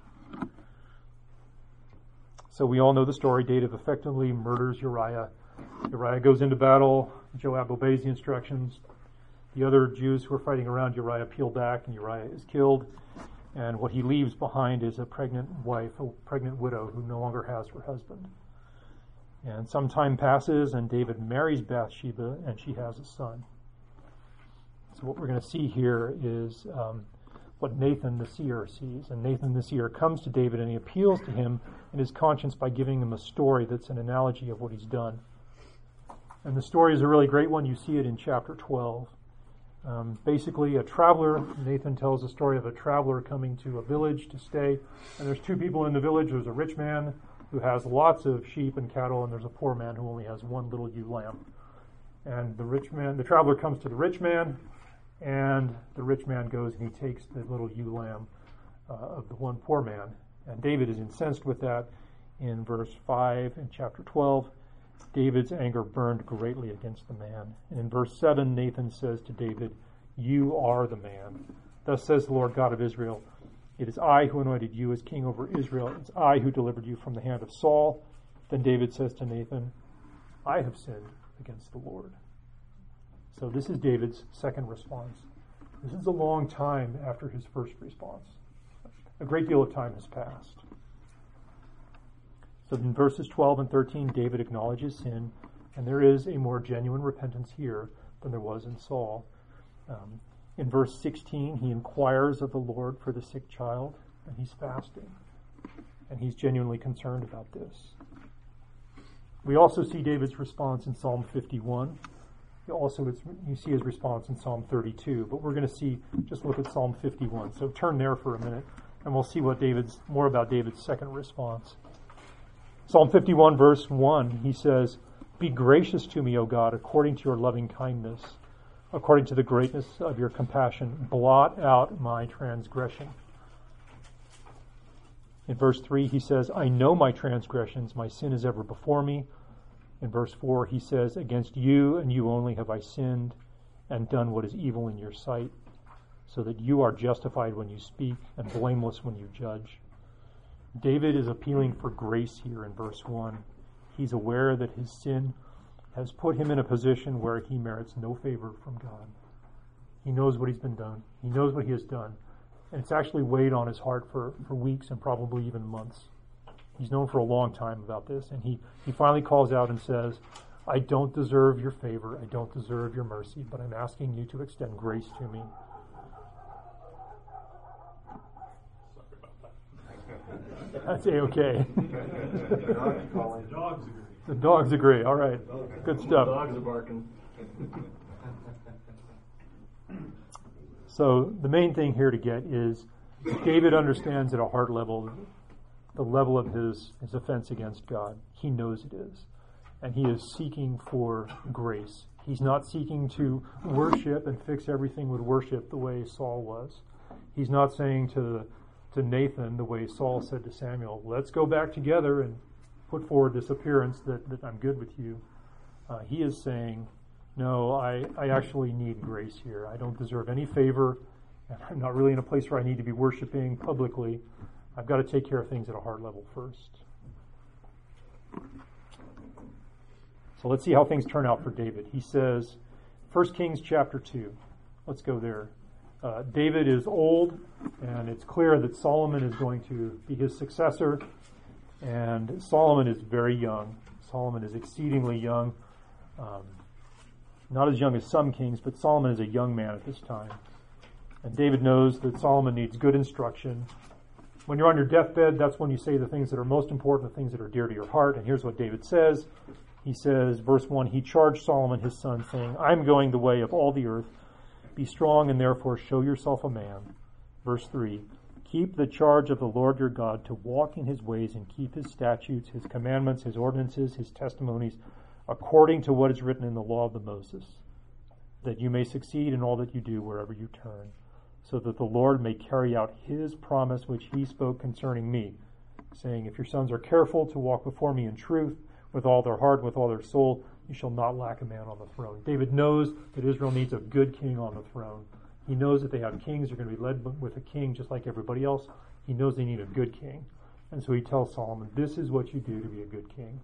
So we all know the story. David effectively murders Uriah. Uriah goes into battle. Joab obeys the instructions. The other Jews who are fighting around Uriah peel back, and Uriah is killed. And what he leaves behind is a pregnant wife, a pregnant widow who no longer has her husband. And some time passes, and David marries Bathsheba, and she has a son. So what we're going to see here is what Nathan the seer sees. And Nathan the seer comes to David, and he appeals to him in his conscience by giving him a story that's an analogy of what he's done. And the story is a really great one. You see it in chapter 12. Basically, a traveler, Nathan tells the story of a traveler coming to a village to stay. And there's two people in the village. There's a rich man who has lots of sheep and cattle, and there's a poor man who only has one little ewe lamb. And the traveler comes to the rich man, and the rich man goes and he takes the little ewe lamb of the one poor man. And David is incensed with that. In verse 5 in chapter 12, David's anger burned greatly against the man. And in verse 7, Nathan says to David, "You are the man. Thus says the Lord God of Israel, it is I who anointed you as king over Israel. It's I who delivered you from the hand of Saul." Then David says to Nathan, "I have sinned against the Lord." So this is David's second response. This is a long time after his first response. A great deal of time has passed. So in verses 12 and 13, David acknowledges sin, and there is a more genuine repentance here than there was in Saul. In verse 16, he inquires of the Lord for the sick child, and he's fasting, and he's genuinely concerned about this. We also see David's response in Psalm 51. You see his response in Psalm 32, but we're going to just look at Psalm 51. So turn there for a minute, and we'll see more about David's second response. Psalm 51, verse 1, he says, "Be gracious to me, O God, according to your loving kindness, according to the greatness of your compassion, blot out my transgression." In verse 3, he says, "I know my transgressions, my sin is ever before me." In verse 4, he says, "Against you and you only have I sinned and done what is evil in your sight, so that you are justified when you speak and blameless when you judge." David is appealing for grace here in verse 1. He's aware that his sin has put him in a position where he merits no favor from God. He knows what he's been done. He knows what he has done. And it's actually weighed on his heart for weeks and probably even months. He's known for a long time about this, and he finally calls out and says, "I don't deserve your favor, I don't deserve your mercy, but I'm asking you to extend grace to me." That's A-okay. The dogs agree. All right. Good stuff.
The dogs are barking.
So the main thing here to get is David understands at a heart level the level of his offense against God. He knows it is. And he is seeking for grace. He's not seeking to worship and fix everything with worship the way Saul was. He's not saying to Nathan the way Saul said to Samuel, "Let's go back together and put forward this appearance that I'm good with you." He is saying, "No, I actually need grace here. I don't deserve any favor, and I'm not really in a place where I need to be worshiping publicly. I've got to take care of things at a heart level first." So let's see how things turn out for David. He says, 1 Kings chapter 2. Let's go there. David is old, and it's clear that Solomon is going to be his successor. And Solomon is very young. Solomon is exceedingly young. Not as young as some kings, but Solomon is a young man at this time. And David knows that Solomon needs good instruction. When you're on your deathbed, that's when you say the things that are most important, the things that are dear to your heart. And here's what David says. He says, verse 1, he charged Solomon his son, saying, I'm going the way of all the earth. Be strong and therefore show yourself a man. Verse 3, keep the charge of the Lord your God to walk in his ways and keep his statutes, his commandments, his ordinances, his testimonies, according to what is written in the law of Moses, that you may succeed in all that you do wherever you turn, so that the Lord may carry out his promise which he spoke concerning me, saying, if your sons are careful to walk before me in truth, with all their heart, with all their soul, you shall not lack a man on the throne. David knows that Israel needs a good king on the throne. He knows that they have kings who are going to be led with a king just like everybody else. He knows they need a good king. And so he tells Solomon, this is what you do to be a good king.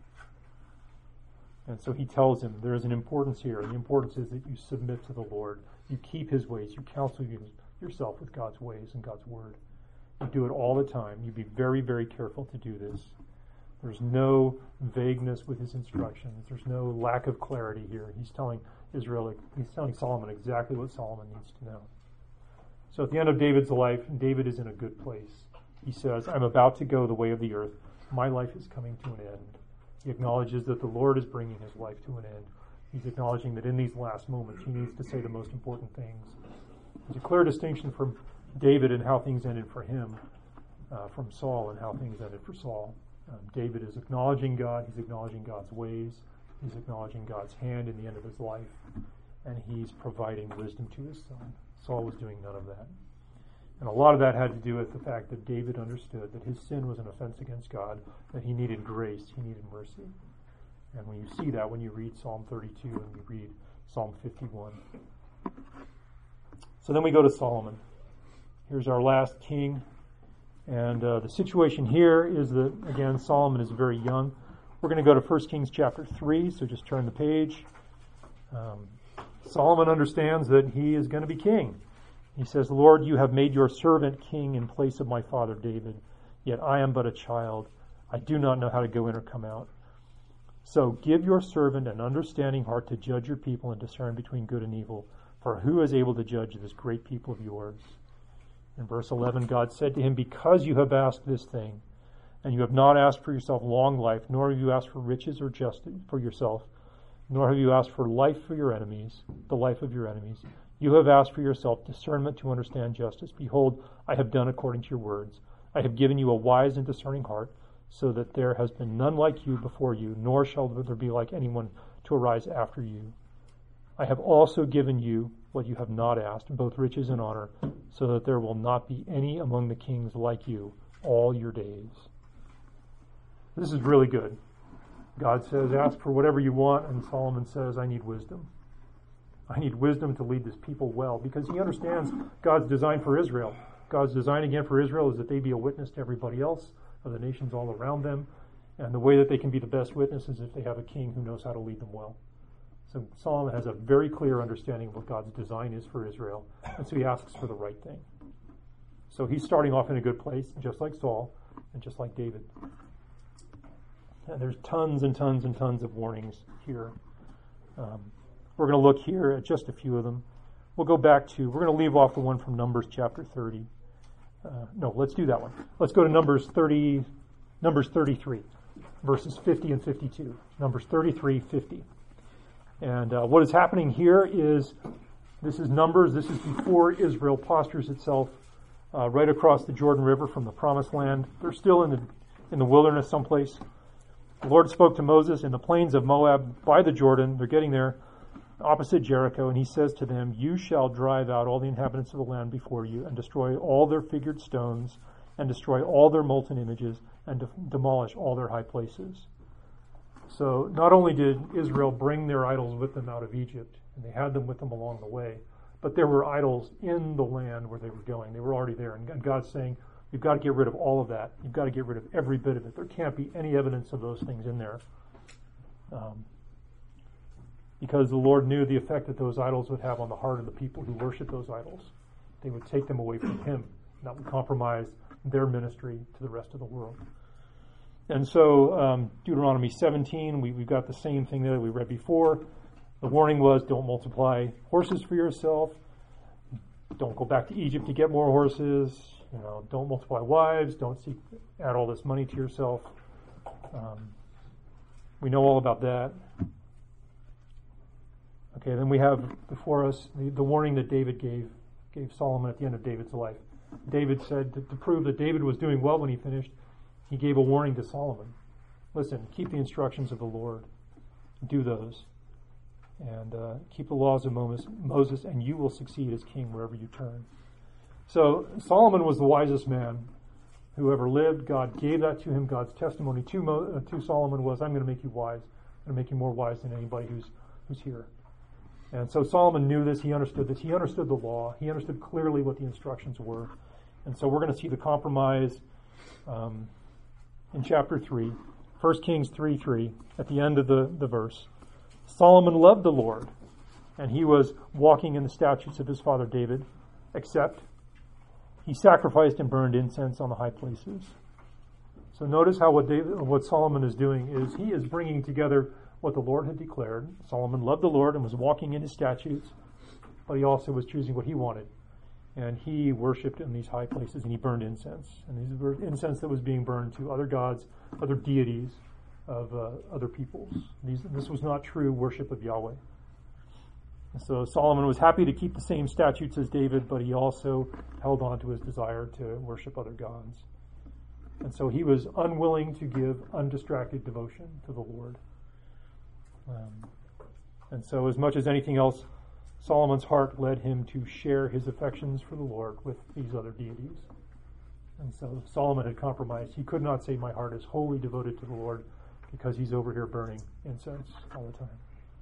And so he tells him there is an importance here. And the importance is that you submit to the Lord. You keep his ways. You counsel yourself with God's ways and God's word. You do it all the time. You be very, very careful to do this. There's no vagueness with his instructions. There's no lack of clarity here. He's telling Solomon exactly what Solomon needs to know. So at the end of David's life, David is in a good place. He says, I'm about to go the way of the earth. My life is coming to an end. He acknowledges that the Lord is bringing his life to an end. He's acknowledging that in these last moments, he needs to say the most important things. There's a clear distinction from David and how things ended for him, from Saul and how things ended for Saul. David is acknowledging God. He's acknowledging God's ways. He's acknowledging God's hand in the end of his life. And he's providing wisdom to his son. Saul was doing none of that. And a lot of that had to do with the fact that David understood that his sin was an offense against God, that he needed grace, he needed mercy. And when you see that, when you read Psalm 32 and you read Psalm 51. So then we go to Solomon. Here's our last king. And the situation here is that, again, Solomon is very young. We're going to go to 1 Kings chapter 3, so just turn the page. Solomon understands that he is going to be king. He says, Lord, you have made your servant king in place of my father David, yet I am but a child. I do not know how to go in or come out. So give your servant an understanding heart to judge your people and discern between good and evil. For who is able to judge this great people of yours? In verse 11, God said to him, because you have asked this thing, and you have not asked for yourself long life, nor have you asked for riches or justice for yourself, nor have you asked for life for your enemies, the life of your enemies. You have asked for yourself discernment to understand justice. Behold, I have done according to your words. I have given you a wise and discerning heart, so that there has been none like you before you, nor shall there be like anyone to arise after you. I have also given you what you have not asked, both riches and honor, so that there will not be any among the kings like you all your days. This is really good. God says, ask for whatever you want, and Solomon says, I need wisdom. I need wisdom to lead this people well, because he understands God's design for Israel. God's design again for Israel is that they be a witness to everybody else, of the nations all around them, and the way that they can be the best witness is if they have a king who knows how to lead them well. So Solomon has a very clear understanding of what God's design is for Israel, and so he asks for the right thing. So he's starting off in a good place, just like Saul, and just like David. And there's tons and tons and tons of warnings here. We're going to look here at just a few of them. We're going to leave off the one from Numbers chapter 30. No, let's do that one. Let's go to Numbers 33, verses 50 and 52. Numbers 33, 50. And what is happening here is, this is Numbers. This is before Israel postures itself right across the Jordan River from the Promised Land. They're still in the wilderness someplace. The Lord spoke to Moses in the plains of Moab by the Jordan. They're getting there, opposite Jericho, and he says to them, you shall drive out all the inhabitants of the land before you, and destroy all their figured stones, and destroy all their molten images, and demolish all their high places. So not only did Israel bring their idols with them out of Egypt, and they had them with them along the way, but there were idols in the land where they were going. They were already there, and God's saying, you've got to get rid of all of that. You've got to get rid of every bit of it. There can't be any evidence of those things in there. Because the Lord knew the effect that those idols would have on the heart of the people who worship those idols. They would take them away from him. And that would compromise their ministry to the rest of the world. And so Deuteronomy 17, we've got the same thing there that we read before. The warning was, don't multiply horses for yourself. Don't go back to Egypt to get more horses. Don't multiply wives. Don't add all this money to yourself. We know all about that. Okay, then we have before us the warning that David gave Solomon at the end of David's life. David said to prove that David was doing well when he finished, he gave a warning to Solomon. Listen, keep the instructions of the Lord. Do those. And keep the laws of Moses, and you will succeed as king wherever you turn. So Solomon was the wisest man who ever lived. God gave that to him. God's testimony to Solomon was, I'm going to make you wise. I'm going to make you more wise than anybody who's here. And so Solomon knew this. He understood this. He understood the law. He understood clearly what the instructions were. And so we're going to see the compromise in chapter 3, 1 Kings 3:3, at the end of the verse. Solomon loved the Lord, and he was walking in the statutes of his father David, except he sacrificed and burned incense on the high places. So notice how what Solomon is doing is he is bringing together what the Lord had declared. Solomon loved the Lord and was walking in his statutes, but he also was choosing what he wanted. And he worshipped in these high places, and he burned incense. And these were incense that was being burned to other gods, other deities of other peoples. This was not true worship of Yahweh. And so Solomon was happy to keep the same statutes as David, but he also held on to his desire to worship other gods. And so he was unwilling to give undistracted devotion to the Lord. And so as much as anything else, Solomon's heart led him to share his affections for the Lord with these other deities. And so Solomon had compromised. He could not say, my heart is wholly devoted to the Lord, because he's over here burning incense all the time.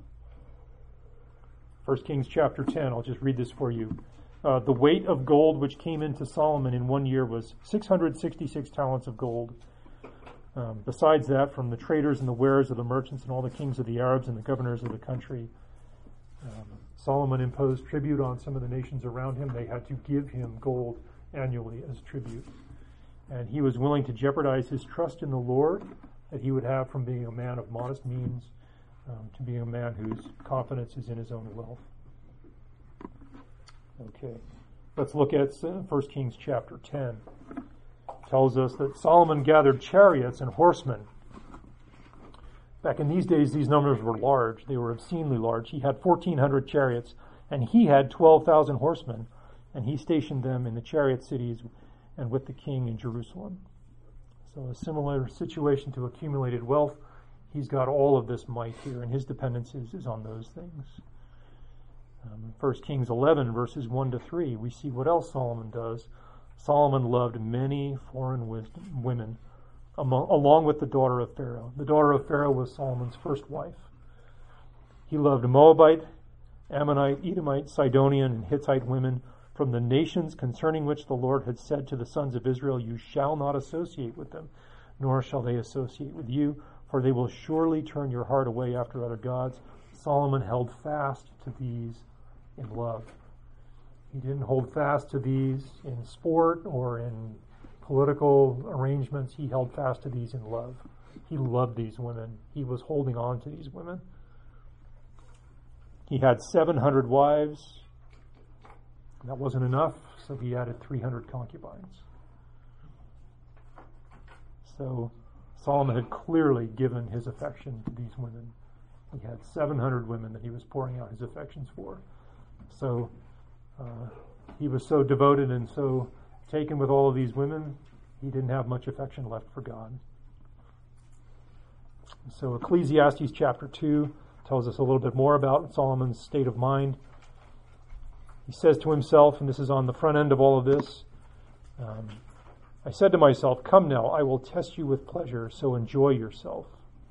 1 Kings chapter 10, I'll just read this for you. The weight of gold which came into Solomon in 1 year was 666 talents of gold. Besides that, from the traders and the wares of the merchants and all the kings of the Arabs and the governors of the country, Solomon imposed tribute on some of the nations around him. They had to give him gold annually as tribute. And he was willing to jeopardize his trust in the Lord that he would have from being a man of modest means to being a man whose confidence is in his own wealth. Okay, let's look at 1 Kings chapter 10. It tells us that Solomon gathered chariots and horsemen. Back in these days, these numbers were large. They were obscenely large. He had 1,400 chariots, and he had 12,000 horsemen, and he stationed them in the chariot cities and with the king in Jerusalem. So a similar situation to accumulated wealth. He's got all of this might here, and his dependence is on those things. 1 Kings 11, verses 1-3, we see what else Solomon does. Solomon loved many foreign women, along with the daughter of Pharaoh. The daughter of Pharaoh was Solomon's first wife. He loved Moabite, Ammonite, Edomite, Sidonian, and Hittite women from the nations concerning which the Lord had said to the sons of Israel, you shall not associate with them, nor shall they associate with you, for they will surely turn your heart away after other gods. Solomon held fast to these in love. He didn't hold fast to these in sport or in political arrangements. He held fast to these in love. He loved these women. He was holding on to these women. He had 700 wives. That wasn't enough, so he added 300 concubines. So Solomon had clearly given his affection to these women. He had 700 women that he was pouring out his affections for. So he was so devoted and so taken with all of these women, he didn't have much affection left for God. So Ecclesiastes chapter 2 tells us a little bit more about Solomon's state of mind. He says to himself, and this is on the front end of all of this, I said to myself, come now, I will test you with pleasure, so enjoy yourself.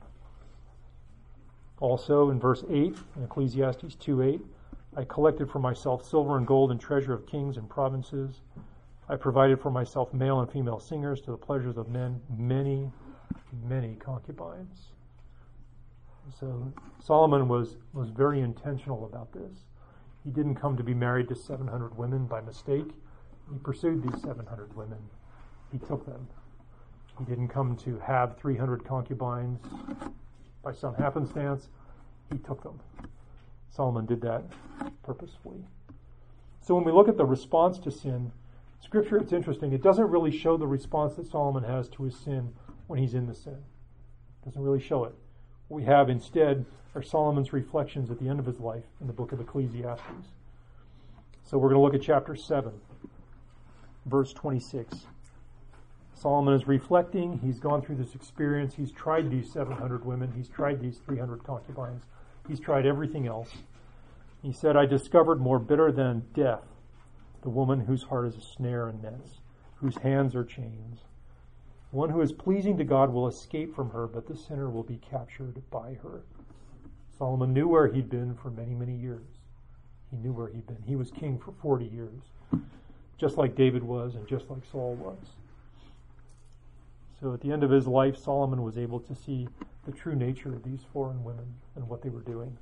Also in verse 8, in Ecclesiastes 2:8, I collected for myself silver and gold and treasure of kings and provinces. I provided for myself male and female singers to the pleasures of men, many, many concubines. So Solomon was very intentional about this. He didn't come to be married to 700 women by mistake. He pursued these 700 women. He took them. He didn't come to have 300 concubines by some happenstance. He took them. Solomon did that purposefully. So when we look at the response to sin, Scripture, it's interesting. It doesn't really show the response that Solomon has to his sin when he's in the sin. It doesn't really show it. What we have instead are Solomon's reflections at the end of his life in the book of Ecclesiastes. So we're going to look at chapter 7, verse 26. Solomon is reflecting. He's gone through this experience. He's tried these 700 women. He's tried these 300 concubines. He's tried everything else. He said, I discovered more bitter than death the woman whose heart is a snare and nets, whose hands are chains. One who is pleasing to God will escape from her, but the sinner will be captured by her. Solomon knew where he'd been for many, many years. He knew where he'd been. He was king for 40 years, just like David was and just like Saul was. So at the end of his life, Solomon was able to see the true nature of these foreign women and what they were doing.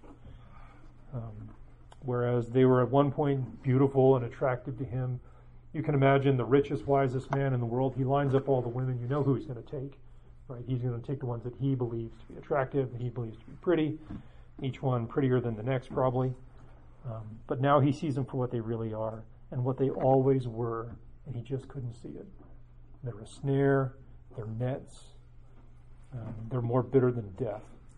Whereas they were at one point beautiful and attractive to him, you can imagine the richest, wisest man in the world. He lines up all the women. You know who he's going to take, right? He's going to take the ones that he believes to be attractive and he believes to be pretty, each one prettier than the next probably. But now he sees them for what they really are and what they always were, and he just couldn't see it. They're a snare, they're nets, they're more bitter than death.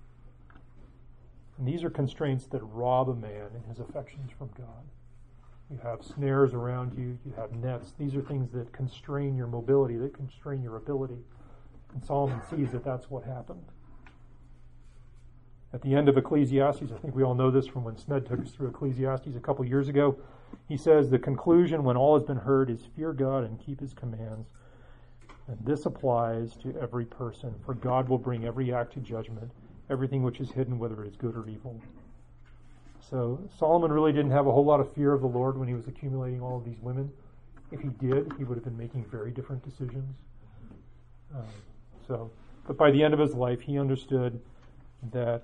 And these are constraints that rob a man in his affections from God. You have snares around you, you have nets. These are things that constrain your mobility, that constrain your ability. And Solomon sees that that's what happened. At the end of Ecclesiastes, I think we all know this from when Smed took us through Ecclesiastes a couple years ago, he says, the conclusion when all has been heard is fear God and keep his commands. And this applies to every person, for God will bring every act to judgment, everything which is hidden, whether it is good or evil. So Solomon really didn't have a whole lot of fear of the Lord when he was accumulating all of these women. If he did, he would have been making very different decisions. But by the end of his life, he understood that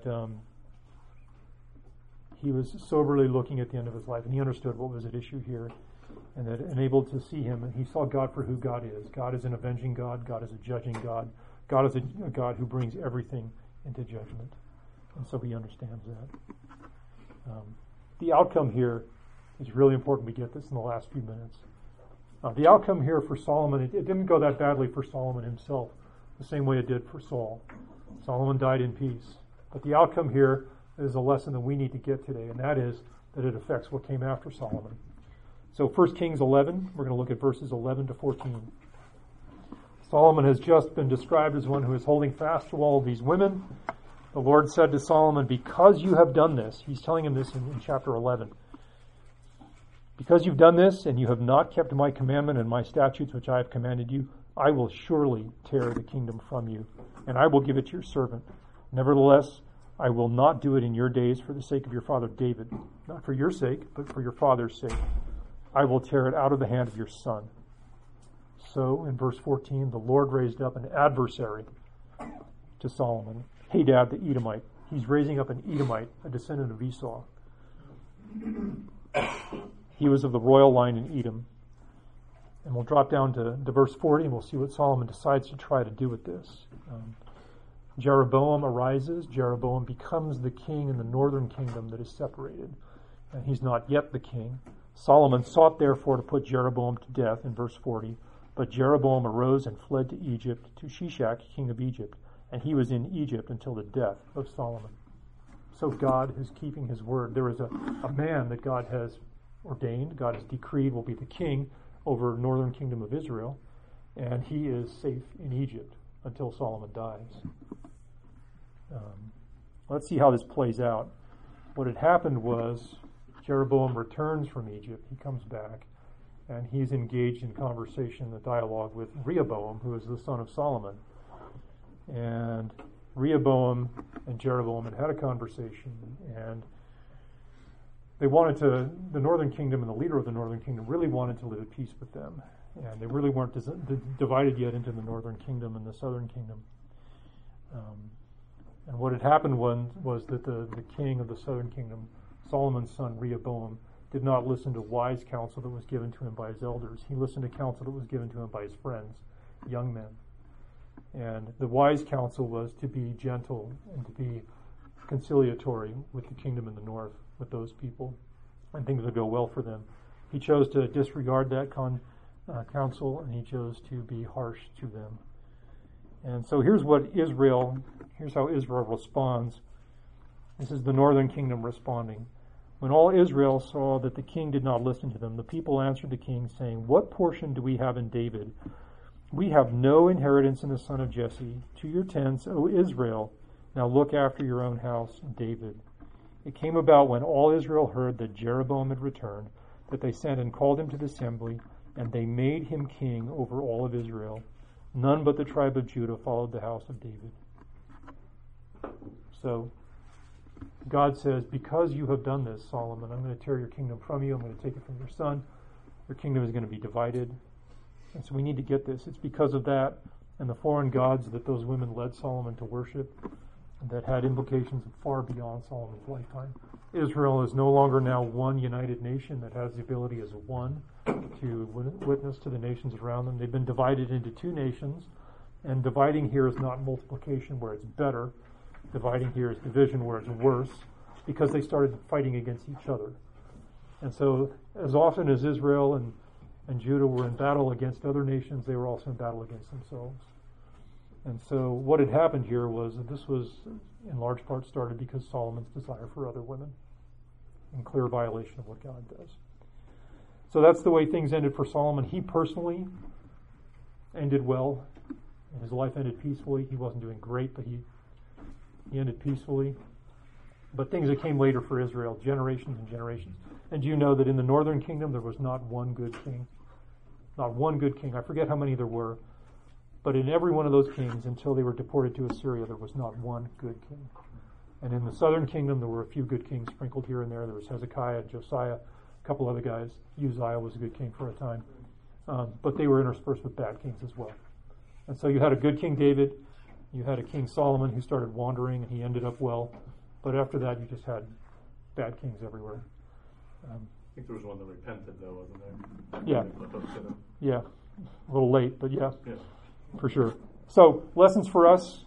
he was soberly looking at the end of his life, and he understood what was at issue here, and that enabled to see him. And he saw God for who God is. God is an avenging God. God is a judging God. God is a God who brings everything into judgment. And so he understands that. The outcome here is really important. We get this in the last few minutes. The outcome here for Solomon, it didn't go that badly for Solomon himself, the same way it did for Saul. Solomon died in peace. But the outcome here is a lesson that we need to get today, and that is that it affects what came after Solomon. So 1 Kings 11, we're going to look at verses 11 to 14. Solomon has just been described as one who is holding fast to all of these women. The Lord said to Solomon, because you have done this, he's telling him this in chapter 11, because you've done this and you have not kept my commandment and my statutes which I have commanded you, I will surely tear the kingdom from you, and I will give it to your servant. Nevertheless, I will not do it in your days for the sake of your father David, not for your sake, but for your father's sake. I will tear it out of the hand of your son. So, in verse 14, the Lord raised up an adversary to Solomon, Hadad the Edomite. He's raising up an Edomite, a descendant of Esau. He was of the royal line in Edom. And we'll drop down to verse 40, and we'll see what Solomon decides to try to do with this. Jeroboam arises. Jeroboam becomes the king in the northern kingdom that is separated. And he's not yet the king. Solomon sought therefore to put Jeroboam to death in verse 40. But Jeroboam arose and fled to Egypt, to Shishak, king of Egypt. And he was in Egypt until the death of Solomon. So God is keeping his word. There is a man that God has ordained, God has decreed will be the king over northern kingdom of Israel. And he is safe in Egypt until Solomon dies. Let's see how this plays out. What had happened was Jeroboam returns from Egypt. He comes back, and he's engaged in conversation, a dialogue with Rehoboam, who is the son of Solomon. And Rehoboam and Jeroboam had a conversation, and they wanted to, the northern kingdom and the leader of the northern kingdom really wanted to live at peace with them. And they really weren't divided yet into the northern kingdom and the southern kingdom. And what had happened was that the king of the southern kingdom, Solomon's son Rehoboam, did not listen to wise counsel that was given to him by his elders. He listened to counsel that was given to him by his friends, young men. And the wise counsel was to be gentle and to be conciliatory with the kingdom in the north, with those people, and things would go well for them. He chose to disregard that counsel, and he chose to be harsh to them. And so here's how Israel responds. This is the northern kingdom responding. When all Israel saw that the king did not listen to them, the people answered the king, saying, "What portion do we have in David? We have no inheritance in the son of Jesse. To your tents, O Israel. Now look after your own house, David." It came about when all Israel heard that Jeroboam had returned, that they sent and called him to the assembly, and they made him king over all of Israel. None but the tribe of Judah followed the house of David. So God says, because you have done this, Solomon, I'm going to tear your kingdom from you. I'm going to take it from your son. Your kingdom is going to be divided. And so we need to get this. It's because of that and the foreign gods that those women led Solomon to worship that had implications far beyond Solomon's lifetime. Israel is no longer now one united nation that has the ability as one to witness to the nations around them. They've been divided into two nations, and dividing here is not multiplication where it's better. Dividing here is division where it's worse, because they started fighting against each other. And so as often as Israel and Judah were in battle against other nations, they were also in battle against themselves. And so what had happened here was that this was in large part started because Solomon's desire for other women, in clear violation of what God does. So that's the way things ended for Solomon. He personally ended well. His life ended peacefully. He wasn't doing great, but he ended peacefully. But things that came later for Israel, generations and generations. And you know that in the northern kingdom there was not one good king. Not one good king. I forget how many there were. But in every one of those kings, until they were deported to Assyria, there was not one good king. And in the southern kingdom, there were a few good kings sprinkled here and there. There was Hezekiah, Josiah, a couple other guys. Uzziah was a good king for a time. But they were interspersed with bad kings as well. And so you had a good King David. You had a King Solomon who started wandering, and he ended up well. But after that, you just had bad kings everywhere.
I think there was one that repented, though, wasn't there?
Yeah. Yeah. A little late, but yeah. For sure. So, lessons for us.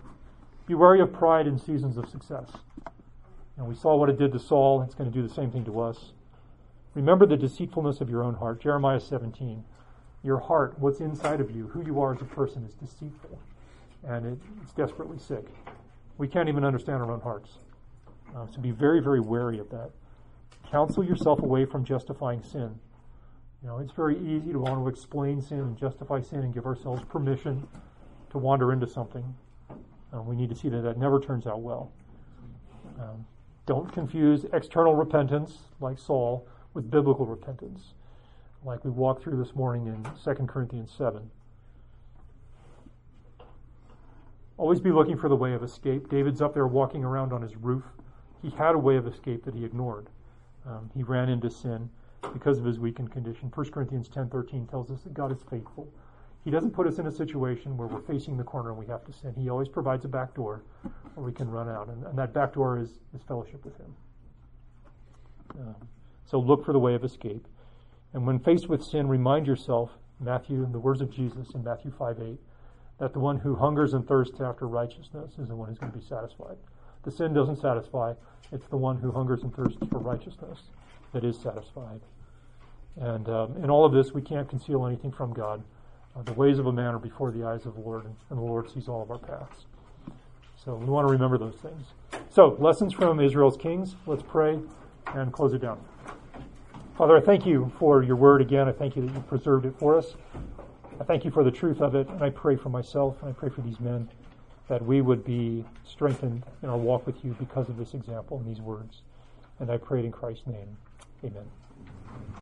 Be wary of pride in seasons of success. And we saw what it did to Saul. It's going to do the same thing to us. Remember the deceitfulness of your own heart. Jeremiah 17. Your heart, what's inside of you, who you are as a person, is deceitful. And it's desperately sick. We can't even understand our own hearts. So be very, very wary of that. Counsel yourself away from justifying sin. It's very easy to want to explain sin and justify sin and give ourselves permission to wander into something. We need to see that never turns out well. Don't confuse external repentance, like Saul, with biblical repentance, like we walked through this morning in 2 Corinthians 7. Always be looking for the way of escape. David's up there walking around on his roof. He had a way of escape that he ignored. He ran into sin because of his weakened condition. 1 Corinthians 10:13 tells us that God is faithful. He doesn't put us in a situation where we're facing the corner and we have to sin. He always provides a back door where we can run out, and that back door is fellowship with him. So look for the way of escape. And when faced with sin, remind yourself, the words of Jesus in Matthew 5:8, that the one who hungers and thirsts after righteousness is the one who's going to be satisfied. The sin doesn't satisfy. It's the one who hungers and thirsts for righteousness that is satisfied. And in all of this, we can't conceal anything from God. The ways of a man are before the eyes of the Lord, and the Lord sees all of our paths. So we want to remember those things. So, lessons from Israel's kings. Let's pray and close it down. Father, I thank you for your word again. I thank you that you preserved it for us. I thank you for the truth of it, and I pray for myself, and I pray for these men, that we would be strengthened in our walk with you because of this example and these words. And I pray it in Christ's name. Amen.